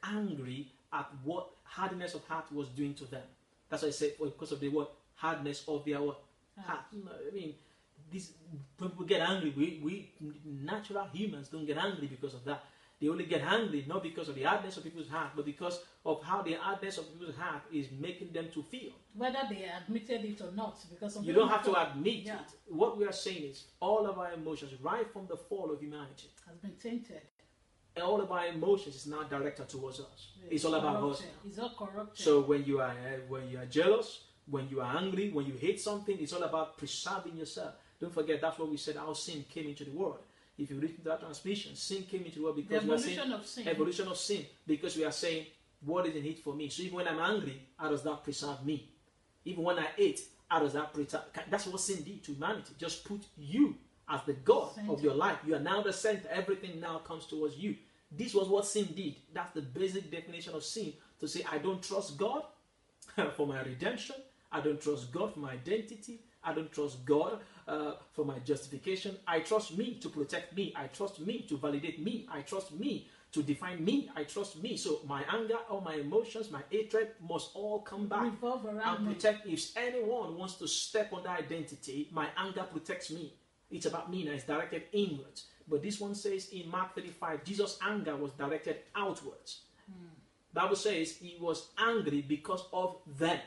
angry at what hardness of heart was doing to them. That's why I said, well, because of the what hardness of their what heart. I mean, this, when people get angry, we, we natural humans don't get angry because of that. They only get angry not because of the hardness of people's heart, but because of how the hardness of people's heart is making them to feel. Whether they admitted it or not, because some You people don't have to thought- admit yeah, it. What we are saying is all of our emotions, right from the fall of humanity, has been tainted. all of our emotions is now directed towards us. It's all about us. corrupted. It's all corrupted. So when you are uh, when you are jealous, when you are angry, when you hate something, it's all about preserving yourself. Don't forget that's what we said. How sin came into the world. If you read that transmission, sin came into the world the because we are saying evolution of sin. evolution of sin, because we are saying what is in it for me. So even when I'm angry, how does that preserve me? Even when I hate, how does that preserve? That's what sin did to humanity. Just put you as the God Center. of your life. You are now the center. Everything now comes towards you. This was what sin did. That's the basic definition of sin. To say I don't trust God for my redemption. I don't trust God for my identity. I don't trust God uh, for my justification. I trust me to protect me. I trust me to validate me. I trust me to define me. I trust me. So my anger, all my emotions, my hatred must all come back Revolve around and me. protect. If anyone wants to step on that identity, my anger protects me. It's about me now. It's directed inwards. But this one says in Mark thirty-five, Jesus' anger was directed outwards. Hmm. Bible says he was angry because of them.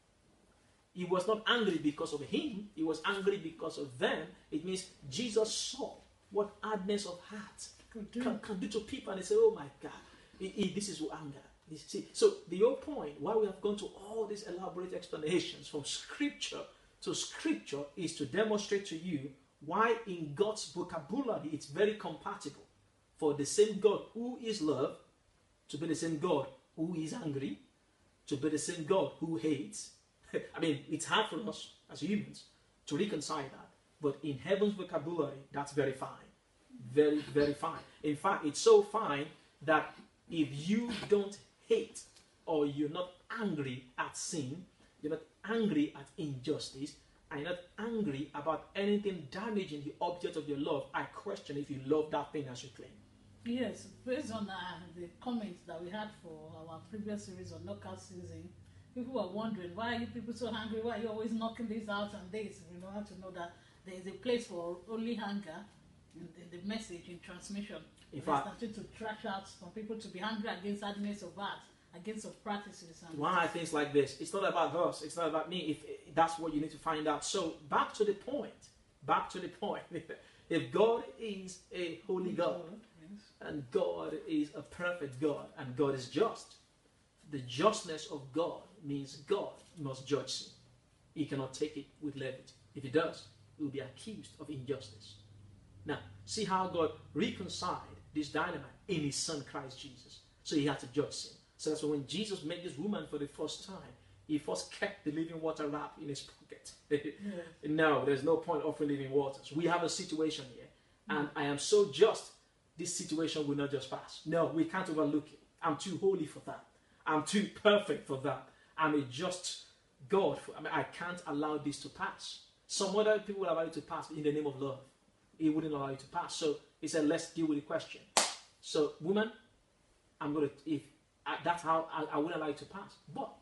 He was not angry because of him. He was angry because of them. It means Jesus saw what hardness of heart Could do. can, can do to people, and they say, "Oh my God, it, it, this is anger." You see, so the whole point why we have gone to all these elaborate explanations from Scripture to Scripture is to demonstrate to you why in God's vocabulary it's very compatible for the same God who is love to be the same God who is angry, to be the same God who hates. I mean, it's hard for us as humans to reconcile that. But in heaven's vocabulary, that's very fine. Very, very fine. In fact, it's so fine that if you don't hate or you're not angry at sin, you're not angry at injustice, and you're not angry about anything damaging the object of your love, I question if you love that thing as you claim. Yes, based on uh, the comments that we had for our previous series on knockout season, people were wondering, why are you people so angry? Why are you always knocking this out and this? You know, how to know that there is a place for only anger in, in the message, in transmission. In We're fact, starting to trash out some people to be angry against hardness of heart, against of practices. And why are things like this? It's not about us. It's not about me. If, if that's what you need to find out. So back to the point. Back to the point. If God is a holy God, yes. and God is a perfect God, and God is just, the justness of God means God must judge sin. He cannot take it with levity. If he does, he will be accused of injustice. Now, see how God reconciled this dynamite in his son Christ Jesus. So he had to judge sin. So that's why when Jesus met this woman for the first time, he first kept the living water wrap in his pocket. Yeah. No, there's no point offering living waters. We have a situation here, and I am so just, this situation will not just pass. No, we can't overlook it. I'm too holy for that. I'm too perfect for that. I'm a just God. For, I mean, I can't allow this to pass. Some other people will allow it to pass in the name of love. He wouldn't allow it to pass. So he said, let's deal with the question. So, woman, I'm going to, if I, that's how I, I wouldn't allow it to pass. But,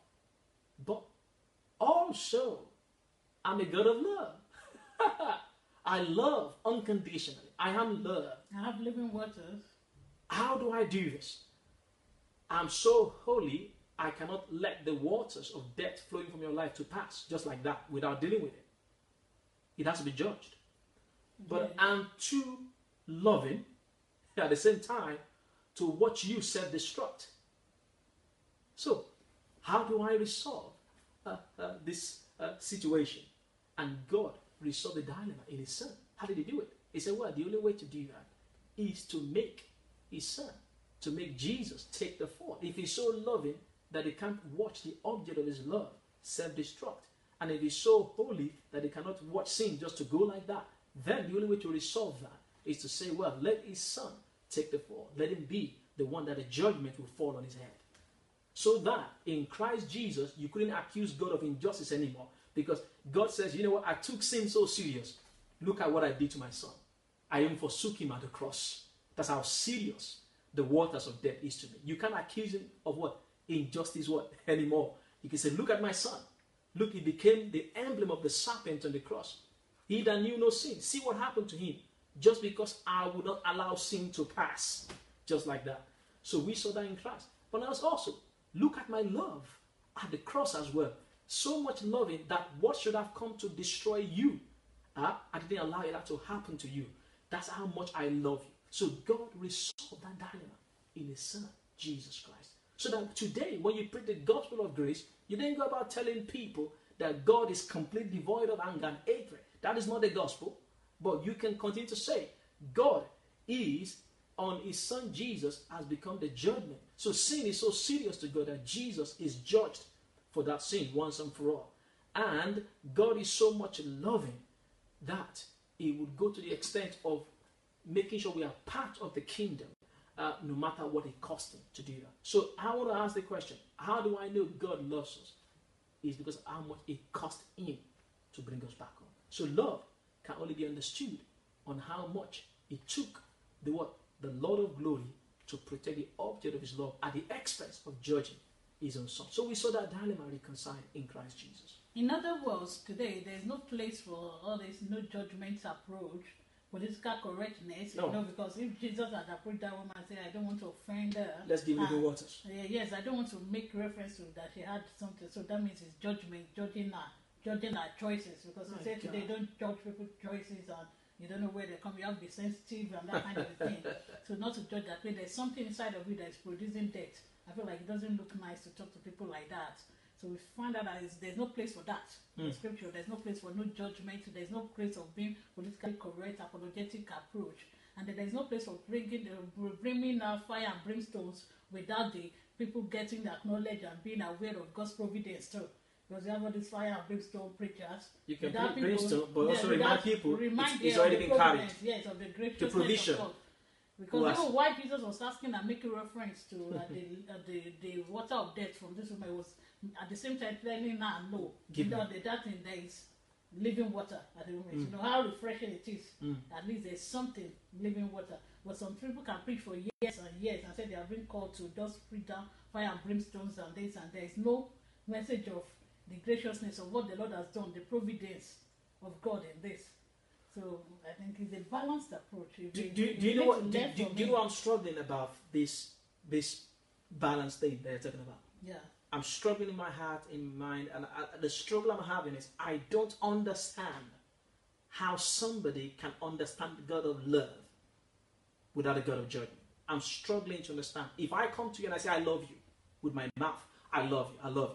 but also, I'm a God of love. I love unconditionally. I am love. I have living waters. How do I do this? I'm so holy, I cannot let the waters of death flowing from your life to pass just like that without dealing with it. It has to be judged. But Yeah. I'm too loving at the same time to watch you self-destruct. So, how do I resolve uh, uh, this uh, situation? And God resolved the dilemma in his son. How did he do it? He said, well, the only way to do that is to make his son, to make Jesus take the fall. If he's so loving that he can't watch the object of his love self-destruct, and if he's so holy that he cannot watch sin just to go like that, then the only way to resolve that is to say, well, let his son take the fall. Let him be the one that the judgment will fall on his head. So that in Christ Jesus, you couldn't accuse God of injustice anymore. Because God says, you know what, I took sin so serious. Look at what I did to my son. I even forsook him at the cross. That's how serious the waters of death is to me. You can't accuse him of what? Injustice what? Anymore. You can say, look at my son. Look, he became the emblem of the serpent on the cross. He that knew no sin. See what happened to him. Just because I would not allow sin to pass. Just like that. So we saw that in Christ. But now also, look at my love at the cross as well. So much loving that what should have come to destroy you, uh, I didn't allow that to happen to you. That's how much I love you. So God resolved that dilemma in his son, Jesus Christ. So that today, when you preach the gospel of grace, you didn't go about telling people that God is completely devoid of anger and hatred. That is not the gospel. But you can continue to say, God is, on his son Jesus, has become the judgment. So sin is so serious to God that Jesus is judged for that sin once and for all. And God is so much loving that he would go to the extent of making sure we are part of the kingdom, uh, no matter what it cost him to do that. So I want to ask the question, how do I know God loves us? It's because of how much it cost him to bring us back home. So love can only be understood on how much it took the what? The Lord of glory to protect the object of his love at the expense of judging his own son. So we saw that dilemma reconciled in Christ Jesus. In other words, today there's no place for all this no judgment approach, political correctness, no. you know, because if Jesus had approached that woman and said, I don't want to offend her. Let's give living waters. Uh, yes, I don't want to make reference to that she had something. So that means it's judgment, judging her, judging her choices. Because he said today, don't judge people's choices and you don't know where they come. You have to be sensitive and that kind of thing. So not to judge that way. There's something inside of you that is producing death. I feel like it doesn't look nice to talk to people like that. So we find out that there's no place for that in mm. scripture. There's no place for no judgment. There's no place of being politically correct, apologetic approach. And then there's no place for bringing, uh, bringing uh, fire and brimstones without the people getting that knowledge and being aware of God's providence too. Because you have all these fire and brimstone preachers. You can preach brimstone, but yeah, also remind people remind it's, it's already been carried. Yes, of the graciousness the provision. of God. Because even why Jesus was asking and making reference to uh, the, uh, the the water of death from this woman was at the same time telling her no, that the that thing there is living water at the moment. Mm. You know how refreshing it is. Mm. At least there's something living water. But some people can preach for years and years and say they have been called to just preach down fire and brimstones and this, and there is no message of the graciousness of what the Lord has done, the providence of God in this. So I think it's a balanced approach. Do, do, do, do you know what? Do, do, do you know what I'm struggling about this this balance thing that you're talking about? Yeah. I'm struggling in my heart, in my mind, and I, the struggle I'm having is I don't understand how somebody can understand the God of love without a God of judgment. I'm struggling to understand. If I come to you and I say I love you with my mouth, I love you, I love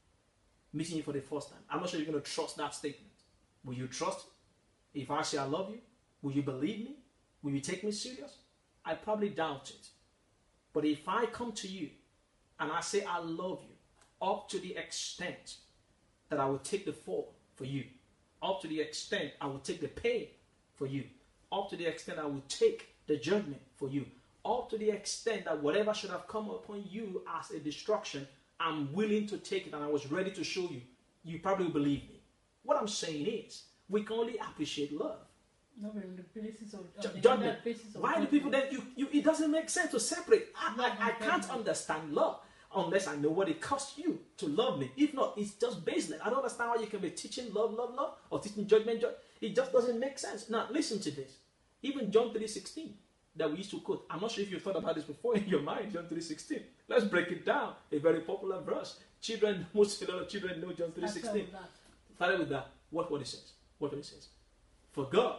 you, meeting you for the first time, I'm not sure you're going to trust that statement. Will you trust it? If I say I love you, will you believe me? Will you take me serious? I probably doubt it. But if I come to you and I say I love you up to the extent that I will take the fall for you, up to the extent I will take the pain for you, up to the extent I will take the judgment for you, up to the extent that whatever should have come upon you as a destruction, I'm willing to take it and I was ready to show you, you probably believe me. What I'm saying is, we can only appreciate love. No, but on the basis of, on the basis of why do people then you, you it doesn't make sense to separate. I, I, I can't understand love unless I know what it costs you to love me. If not, it's just baseless. I don't understand how you can be teaching love, love, love, or teaching judgment, judge. It just doesn't make sense. Now listen to this. Even John three sixteen that we used to quote. I'm not sure if you thought about this before in your mind, John three sixteen. Let's break it down. A very popular verse. Children, most a lot of children know John three sixteen. Started with that. What what it says. What it says. For God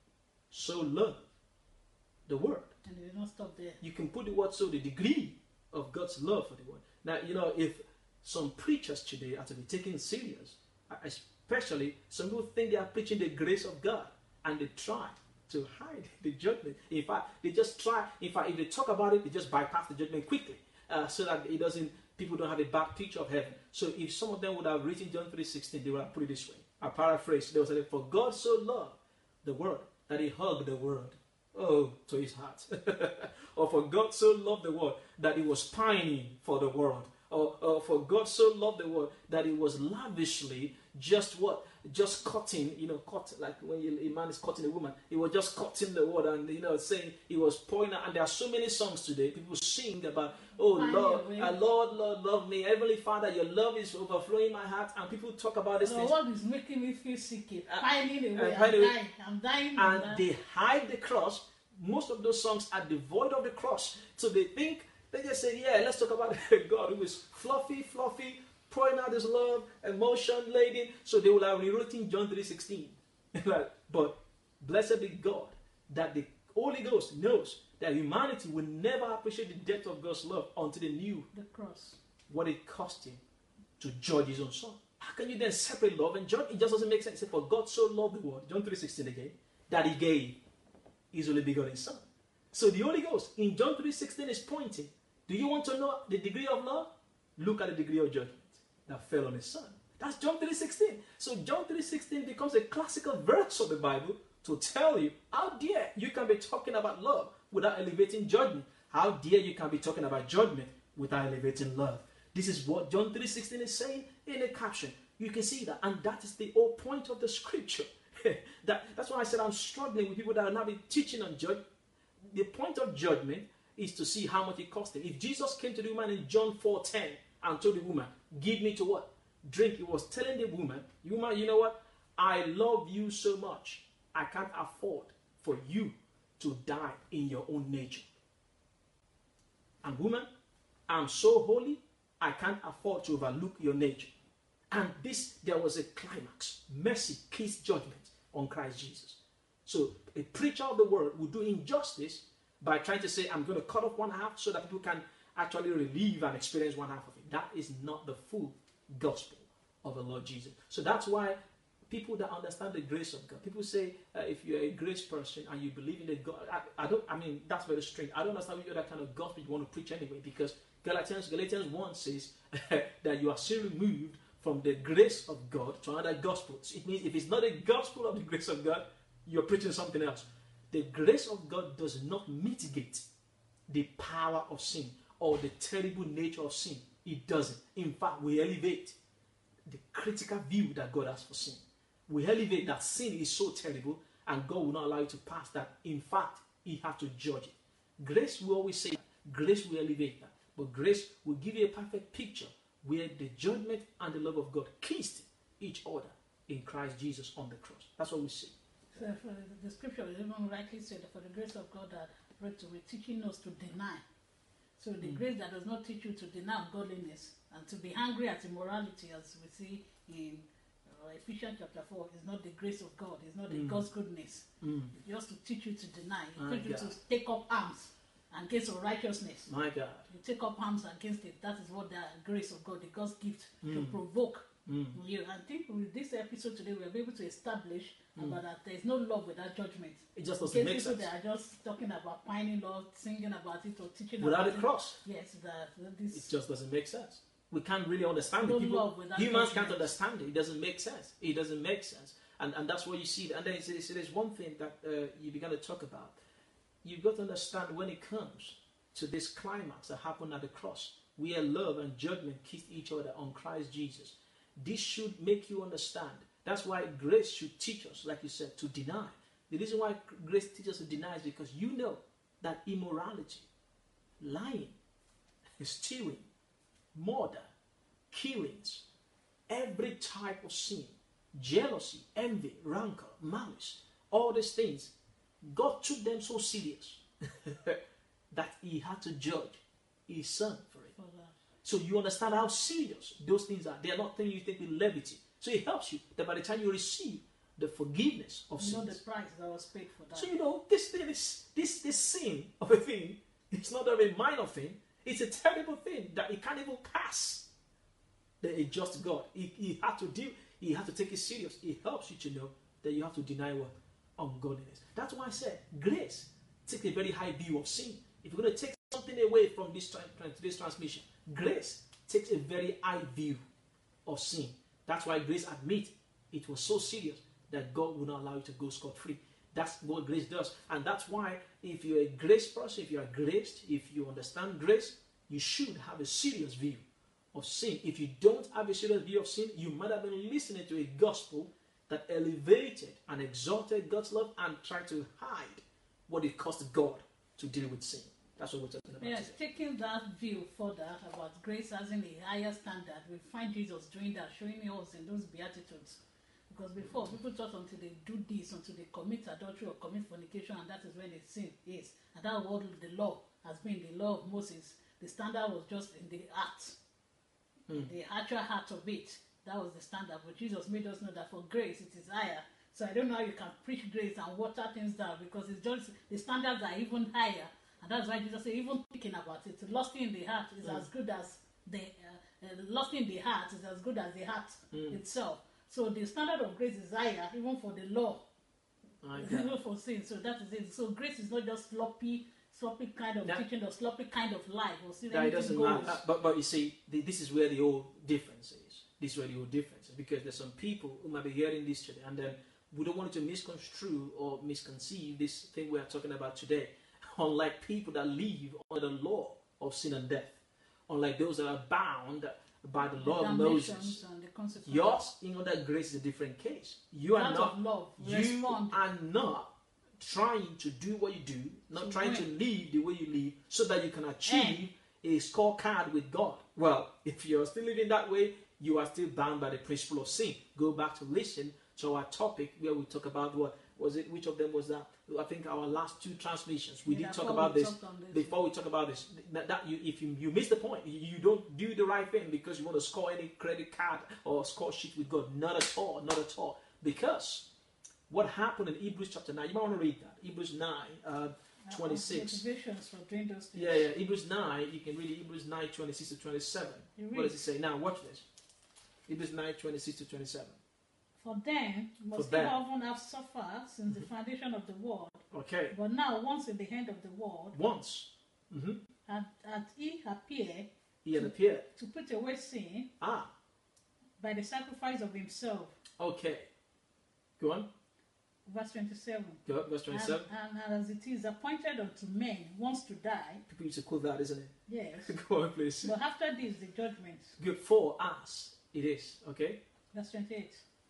so loved the world. And it will not stop there. You can put the word so, the degree of God's love for the world. Now, you know, if some preachers today are to be taken serious, Especially, some people think they are preaching the grace of God, and they try to hide the judgment. In fact, they just try. In fact, if they talk about it, they just bypass the judgment quickly, uh, so that it doesn't. People don't have a bad picture of heaven. So, if some of them would have written John three sixteen, they would have put it this way. I paraphrase. They would say, "For God so loved the world that He hugged the world, oh, to His heart." Or for God so loved the world that He was pining for the world. Or, or for God so loved the world that He was lavishly just what? Just cutting, you know, cut like when you, a man is cutting a woman. He was just cutting the word, and you know, saying He was pouring out. And there are so many songs today. People sing about, oh Lord, uh, Lord, Lord, love me, Heavenly Father, Your love is overflowing my heart. And people talk about this. No, what is making me feel sick? Uh, pining away. uh, I'm dying. I'm dying. And they hide the cross. Most of those songs are devoid of the cross. So they think, they just say, yeah, let's talk about God who is fluffy, fluffy, pouring out His love, emotion laden. So they will have rewritten John three sixteen. But blessed be God that the Holy Ghost knows that humanity will never appreciate the depth of God's love until they knew the cross, what it cost Him to judge His own Son. How can you then separate love and judge? It just doesn't make sense. Say, for God so loved the world, John three sixteen again, that He gave His only begotten Son. So the Holy Ghost in John three sixteen is pointing. Do you want to know the degree of love? Look at the degree of judgment that fell on His Son. That's John three sixteen. So John three sixteen becomes a classical verse of the Bible to tell you how dare you can be talking about love without elevating judgment. How dare you can be talking about judgment without elevating love. This is what John three sixteen is saying in a caption. You can see that, and that is the whole point of the scripture. that, that's why I said I'm struggling with people that are now be teaching on judgment. The point of judgment is to see how much it cost him. If Jesus came to the woman in John four ten and told the woman, give me to what? Drink. He was telling the woman, woman, you know what? I love you so much. I can't afford for you to die in your own nature. And woman, I'm so holy, I can't afford to overlook your nature. And this, there was a climax. Mercy kissed judgment on Christ Jesus. So a preacher of the word will do injustice by trying to say, I'm going to cut off one half so that people can actually relieve and experience one half of it. That is not the full gospel of the Lord Jesus. So that's why people that understand the grace of God, people say, uh, if you're a grace person and you believe in the God, I, I don't, I mean, that's very strange. I don't understand what other kind of gospel you want to preach anyway, because Galatians, Galatians one says that you are still removed from the grace of God to another gospel. So it means if it's not a gospel of the grace of God, you're preaching something else. The grace of God does not mitigate the power of sin or the terrible nature of sin. It doesn't. In fact, we elevate the critical view that God has for sin. We elevate that sin is so terrible and God will not allow you to pass that. In fact, He has to judge it. Grace will always say that. Grace will elevate that. But grace will give you a perfect picture where the judgment and the love of God kissed each other in Christ Jesus on the cross. That's what we see. So for the scripture is even rightly said, for the grace of God that brought to be teaching us to deny. So the mm. grace that does not teach you to deny godliness and to be angry at immorality, as we see in uh, Ephesians chapter four, is not the grace of God. It's not the mm. God's goodness. Mm. It's just to teach you to deny. It teaches you to take up arms against righteousness. My God. You take up arms against it. That is what the grace of God, the God's gift mm. to provoke mm. you. I think with this episode today, we'll be able to establish mm. about that there is no love without judgment. It just doesn't make sense. They are just talking about pining love, singing about it, or teaching without about the cross. It. Yes, that this. It just doesn't make sense. We can't really understand no it. People, love without humans judgment. can't understand it. It doesn't make sense. It doesn't make sense. And and that's what you see. And then it's, it's, there's one thing that uh, you began to talk about. You've got to understand when it comes to this climax that happened at the cross, where love and judgment kissed each other on Christ Jesus. This should make you understand. That's why grace should teach us, like you said, to deny. The reason why grace teaches us to deny is because you know that immorality, lying, stealing, murder, killings, every type of sin, jealousy, envy, rancor, malice, all these things, God took them so serious that He had to judge His Son for it. For so you understand how serious those things are. They are not things you take with levity. So it helps you that by the time you receive the forgiveness of you sins, know the price that was paid for that. So you know this thing is this this sin of a thing. It's not a minor thing. It's a terrible thing that it can't even pass the a just God. He, he had to deal. He You have to take it serious. It helps you to know that you have to deny what? Ungodliness. That's why I said grace takes a very high view of sin. If you're going to take something away from this, today's transmission, grace takes a very high view of sin. That's why grace admits it was so serious that God would not allow you to go scot-free. That's what grace does. And that's why if you're a grace person, if you are graced, if you understand grace, you should have a serious view of sin. If you don't have a serious view of sin, you might have been listening to a gospel that elevated and exalted God's love and tried to hide what it cost God to deal with sin. That's what we're talking about. Yes, today. Taking that view further about grace as in a higher standard, we find Jesus doing that, showing us in those Beatitudes. Because before, people thought until they do this, until they commit adultery or commit fornication, and that is when the sin is. And that what the law has been, the law of Moses. The standard was just in the act, hmm. the actual heart of it. That was the standard. But Jesus made us know that for grace, it is higher. So I don't know how you can preach grace and water things down, because it's just the standards are even higher. And that's why Jesus said, even thinking about it, lusting in the heart is mm. as good as the uh, uh, lusting in the heart is as good as the heart mm. itself. So the standard of grace is higher, even for the law, okay. even for sin. So that is it. So grace is not just sloppy, sloppy kind of now, teaching or sloppy kind of life. Or sin that it doesn't matter. Uh, but but you see, the, this is where the whole difference is. This is where the whole difference is, because there's some people who might be hearing this today, and then we don't want to misconstrue or misconceive this thing we are talking about today. Unlike people that live under the law of sin and death, unlike those that are bound by the, the law of Moses, yours in under grace is a different case. You are not love. You Respond. are not trying to do what you do, not to trying win. to live the way you live, so that you can achieve and. a scorecard with God. Well, if you're still living that way, you are still bound by the principle of sin. Go back to listen to our topic where we talk about what was it? Which of them was that? I think our last two transmissions we yeah, did talk about this, this before we talk about this. That, that you, if you, you miss the point, you, you don't do the right thing because you want to score any credit card or score sheet with God. Not at all, not at all. Because what happened in Hebrews chapter nine, you might want to read that. Hebrews nine, uh, twenty-six. Motivations for doing those things. Yeah, yeah. Hebrews nine. You can read Hebrews nine, twenty-six to twenty-seven. What does it say? Now watch this. Hebrews nine, twenty-six to twenty-seven. For then must they often have suffered since mm-hmm. the foundation of the world. Okay. But now, once in the hand of the world, once, mm-hmm. and, and he appeared, he had to, appeared to put away sin. Ah. By the sacrifice of himself. Okay. Go on. Verse twenty-seven. Go on, verse twenty-seven. And, and, and as it is appointed unto men once to die. People used to quote that, isn't it? Yes. Go on, please. But after this, the judgment. Good. For us, it is. Okay. Verse twenty-eight.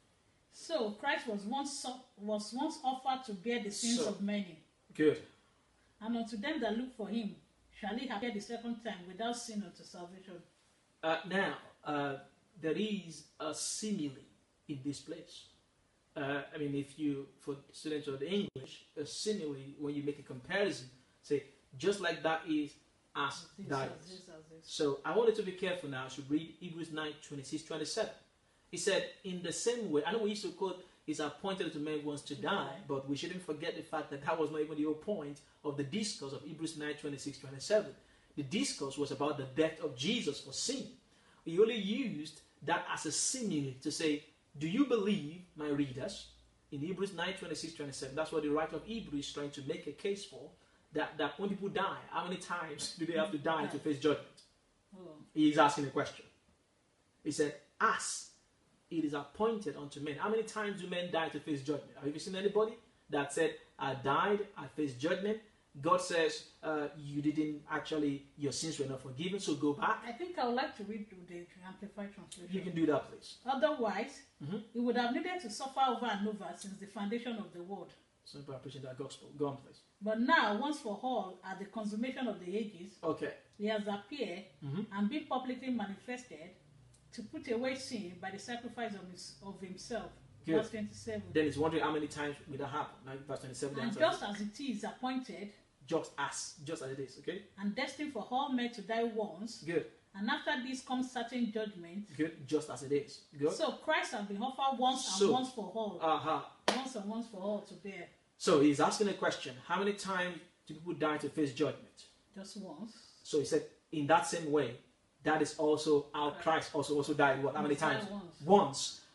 So Christ was once was once offered to bear the sins so, of many. Good. And unto them that look for him shall he appear the second time without sin unto salvation. Uh, now, uh, there is a simile in this place. Uh, I mean, if you, for students of the English, a simile, when you make a comparison, say, just like that is as this, that as is. This, as this. So I wanted to be careful now. I should read Hebrews nine, twenty-six, twenty-seven. He said, in the same way, I know we used to quote, is appointed to man once to die, but we shouldn't forget the fact that that was not even the whole point of the discourse of Hebrews nine, twenty-six, twenty-seven. The discourse was about the death of Jesus for sin. He only used that as a simile to say, do you believe, my readers, in Hebrews nine, twenty-six, twenty-seven, that's what the writer of Hebrews is trying to make a case for, that, that when people die, how many times do they have to die to face judgment? Oh. He's asking a question. He said, as it is appointed unto men. How many times do men die to face judgment? Have you seen anybody that said, I died, I faced judgment? God says, uh, you didn't actually, your sins were not forgiven, so go back. I think I would like to read the Amplified Translation. You can do that, please. Otherwise, mm-hmm. he would have needed to suffer over and over since the foundation of the world. So I'm preaching that gospel. Go on, please. But now, once for all, at the consummation of the ages, okay, he has appeared mm-hmm. and been publicly manifested to put away sin by the sacrifice of, his, of himself. Good. Verse twenty-seven. Then he's wondering how many times will that happen. Now, verse twenty-seven. And just as it is appointed. Just as. Just as it is, okay? And destined for all men to die once. Good. And after this comes certain judgment. Good. Just as it is. Good. So Christ has been offered once so, and once for all. Uh-huh. Once and once for all to bear. So he's asking a question. How many times do people die to face judgment? Just once. So he said, in that same way, that is also how Christ also also died. What? How many times? Once. Once.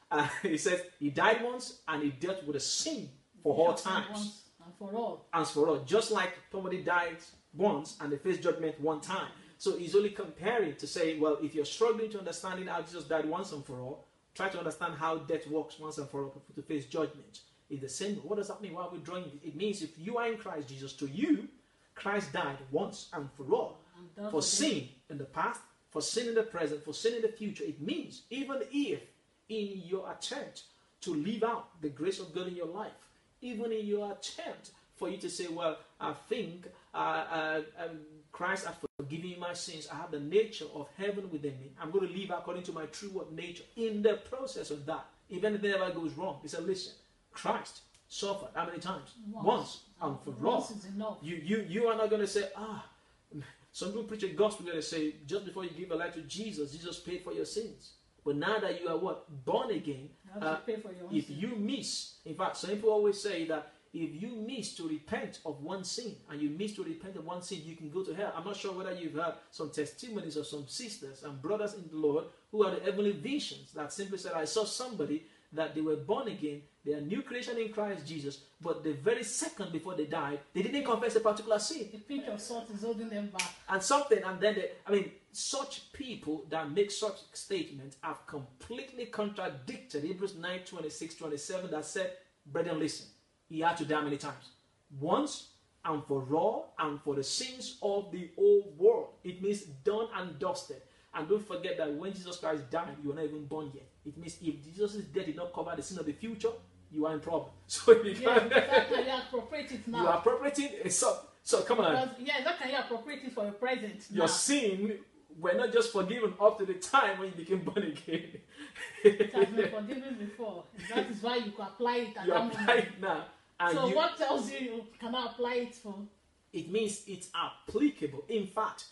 Uh, he says he died once and he dealt with a sin for all times. Once and for all. And for all. Just like somebody died once and they faced judgment one time. So he's only comparing to say, well, if you're struggling to understanding how Jesus died once and for all, try to understand how death works once and for all to face judgment. It's the same. What does that mean? Why are we drawing it? It means if you are in Christ Jesus, to you, Christ died once and for all. For sin in the past, for sin in the present, for sin in the future. It means even if in your attempt to live out the grace of God in your life, even in your attempt for you to say, well, I think uh, uh, um, Christ has forgiven me my sins. I have the nature of heaven within me. I'm going to live according to my true word nature. In the process of that, if anything ever goes wrong, he said, listen, Christ suffered how many times? Once, Once and for all. Once is enough. You, you, you are not going to say, ah, some people preach a gospel where they say, just before you give a life to Jesus, Jesus paid for your sins. But now that you are what? Born again, uh, pay for your if sin. you miss, in fact, some people always say that if you miss to repent of one sin, and you miss to repent of one sin, you can go to hell. I'm not sure whether you've heard some testimonies of some sisters and brothers in the Lord who had heavenly visions that simply said, I saw somebody that they were born again, they are a new creation in Christ Jesus, but the very second before they died, they didn't confess a particular sin. A pinch of salt is holding them back. And something, and then they, I mean, such people that make such statements have completely contradicted Hebrews nine, twenty-six, twenty-seven that said, brethren, listen, he had to die many times. Once and for all and for the sins of the whole world. It means done and dusted. And don't forget that when Jesus Christ died, you were not even born yet. It means if Jesus' death did not cover the sin of the future, you are in problem. So if you yeah, exactly. You appropriate it now. You are appropriating it. So, so come on. Because, yeah, that can you appropriate it for your present. Your now. sin were not just forgiven up to the time when you became born again. It has been forgiven before. That is why you can apply it at you that apply moment. it now. And so you, what tells you you cannot apply it for? It means it's applicable. In fact,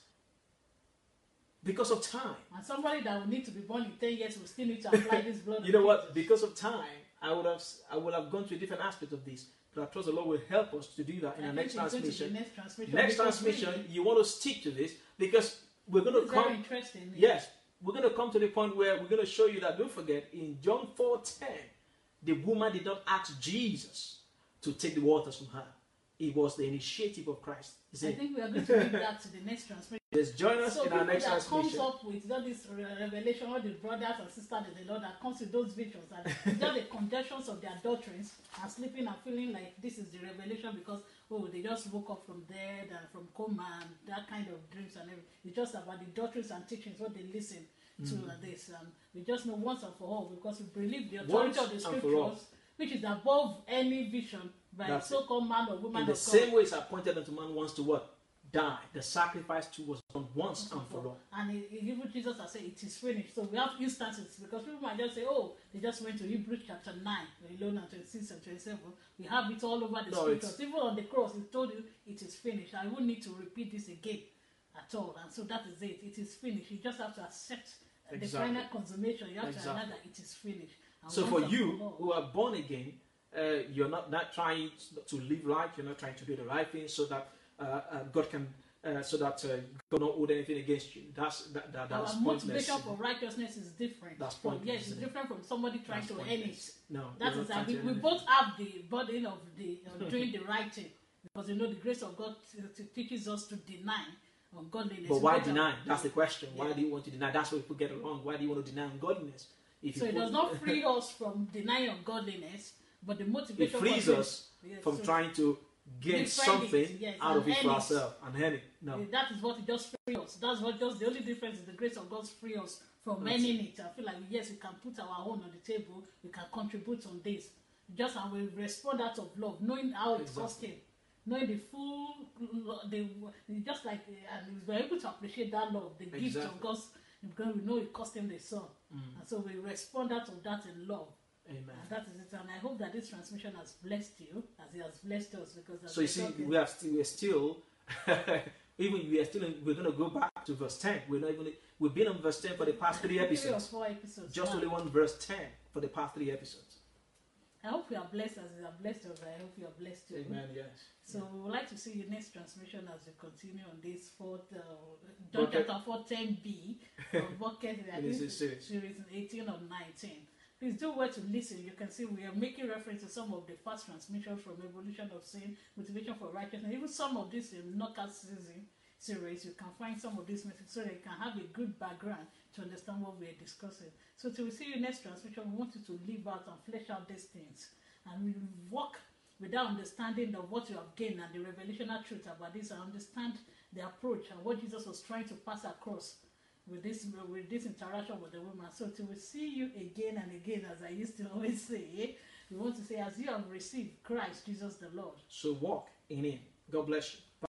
because of time. And somebody that will need to be born in ten years will still need to apply this blood. You know what? Because of time, I would have I would have gone to a different aspect of this. But I trust the Lord will help us to do that in I the next transmission. next transmission. Next transmission, really, you want to stick to this because we're going to it's come. Very interesting. Yes, we're going to come to the point where we're going to show you that. Don't forget, in John four ten, the woman did not ask Jesus to take the waters from her. It was the initiative of Christ. I think we are going to bring that to the next transmission. Yes, join us so in our next that transmission. Comes up with all this revelation, all the brothers and sisters in the Lord that comes with those visions, and it's just the conjunctions of their doctrines and sleeping and feeling like this is the revelation because oh they just woke up from dead and from coma and that kind of dreams and everything. It's just about the doctrines and teachings what they listen to Mm. like this. Um, we just know once and for all because we believe the authority Once of the and for all. scriptures, which is above any vision by a That's so-called man or woman In the of same God. way it's appointed unto man wants to what? Die. The sacrifice too was done once and for all. And it, it, even Jesus has said it is finished. So we have instances because people might just say, oh, they just went to Hebrews chapter nine, alone and twenty-six and twenty-seven. We have it all over the No, scriptures. it's- Even on the cross, it told you it is finished. I won't need to repeat this again at all. And so that is it. It is finished. You just have to accept Exactly. the final consummation. You have Exactly. to accept that it is finished. And So once for and you all. who are born again, uh, you're not, not trying to live right, you're not trying to do the right thing so that uh, uh, God can, uh, so that uh, God not hold anything against you. That's that, that, that's our pointless. motivation for righteousness is different. That's From, pointless, yes, it's isn't it? different from somebody trying That's to earn pointless. it. No, That you're is not that we, trying to we earn both have the burden of the of doing the right thing because you know the grace of God t- t- teaches us to deny ungodliness. But why We don't- deny? That's the question. Why Yeah. do you want to deny? That's what people get it wrong. Why do you want to deny ungodliness? If So you it put- does not free us from denying ungodliness, but the it motivation frees for us yes, from so trying to gain defend it, something yes, out of and it for earn it. ourselves and earn it. No. that is what it just free us. That's what just the only difference is the grace of God free us from That's earning it. I feel like yes, we can put our own on the table. We can contribute on this. Just and we respond out of love, knowing how it Exactly. cost him, knowing the full, lo- the just like uh, and we're able to appreciate that love, the gift Exactly. of God's. Because we know it cost him the son, Mm. and so we respond out of that in love. Amen. And that is it. And I hope that this transmission has blessed you, as it has blessed us. Because as So you we're see, talking- we are still, we're still, even we are still, in, we're going to go back to verse ten. We're not even, we've been on verse ten for the past three Three or episodes. four episodes. Just now. only one verse ten for the past three episodes. I hope you are blessed as you are blessed us. I hope you are blessed too. Amen. Yes. So we would like to see your next transmission as we continue on this fourth uh, John Bucket. chapter four ten B of Bucket. I think Genesis it's series. series eighteen or nineteen. Please do well to listen. You can see we are making reference to some of the fast transmissions from Evolution of Sin, Motivation for Righteousness, even some of this in Knockout Season series. You can find some of these messages so that you can have a good background to understand what we are discussing. So till we see you next transmission, we want you to live out and flesh out these things. And we walk with that understanding of what you have gained and the revelational truth about this, and understand the approach and what Jesus was trying to pass across with this with this interaction with the woman. So till we see you again and again, as I used to always say, we want to say, as you have received Christ Jesus the Lord, so walk in Him. God bless you.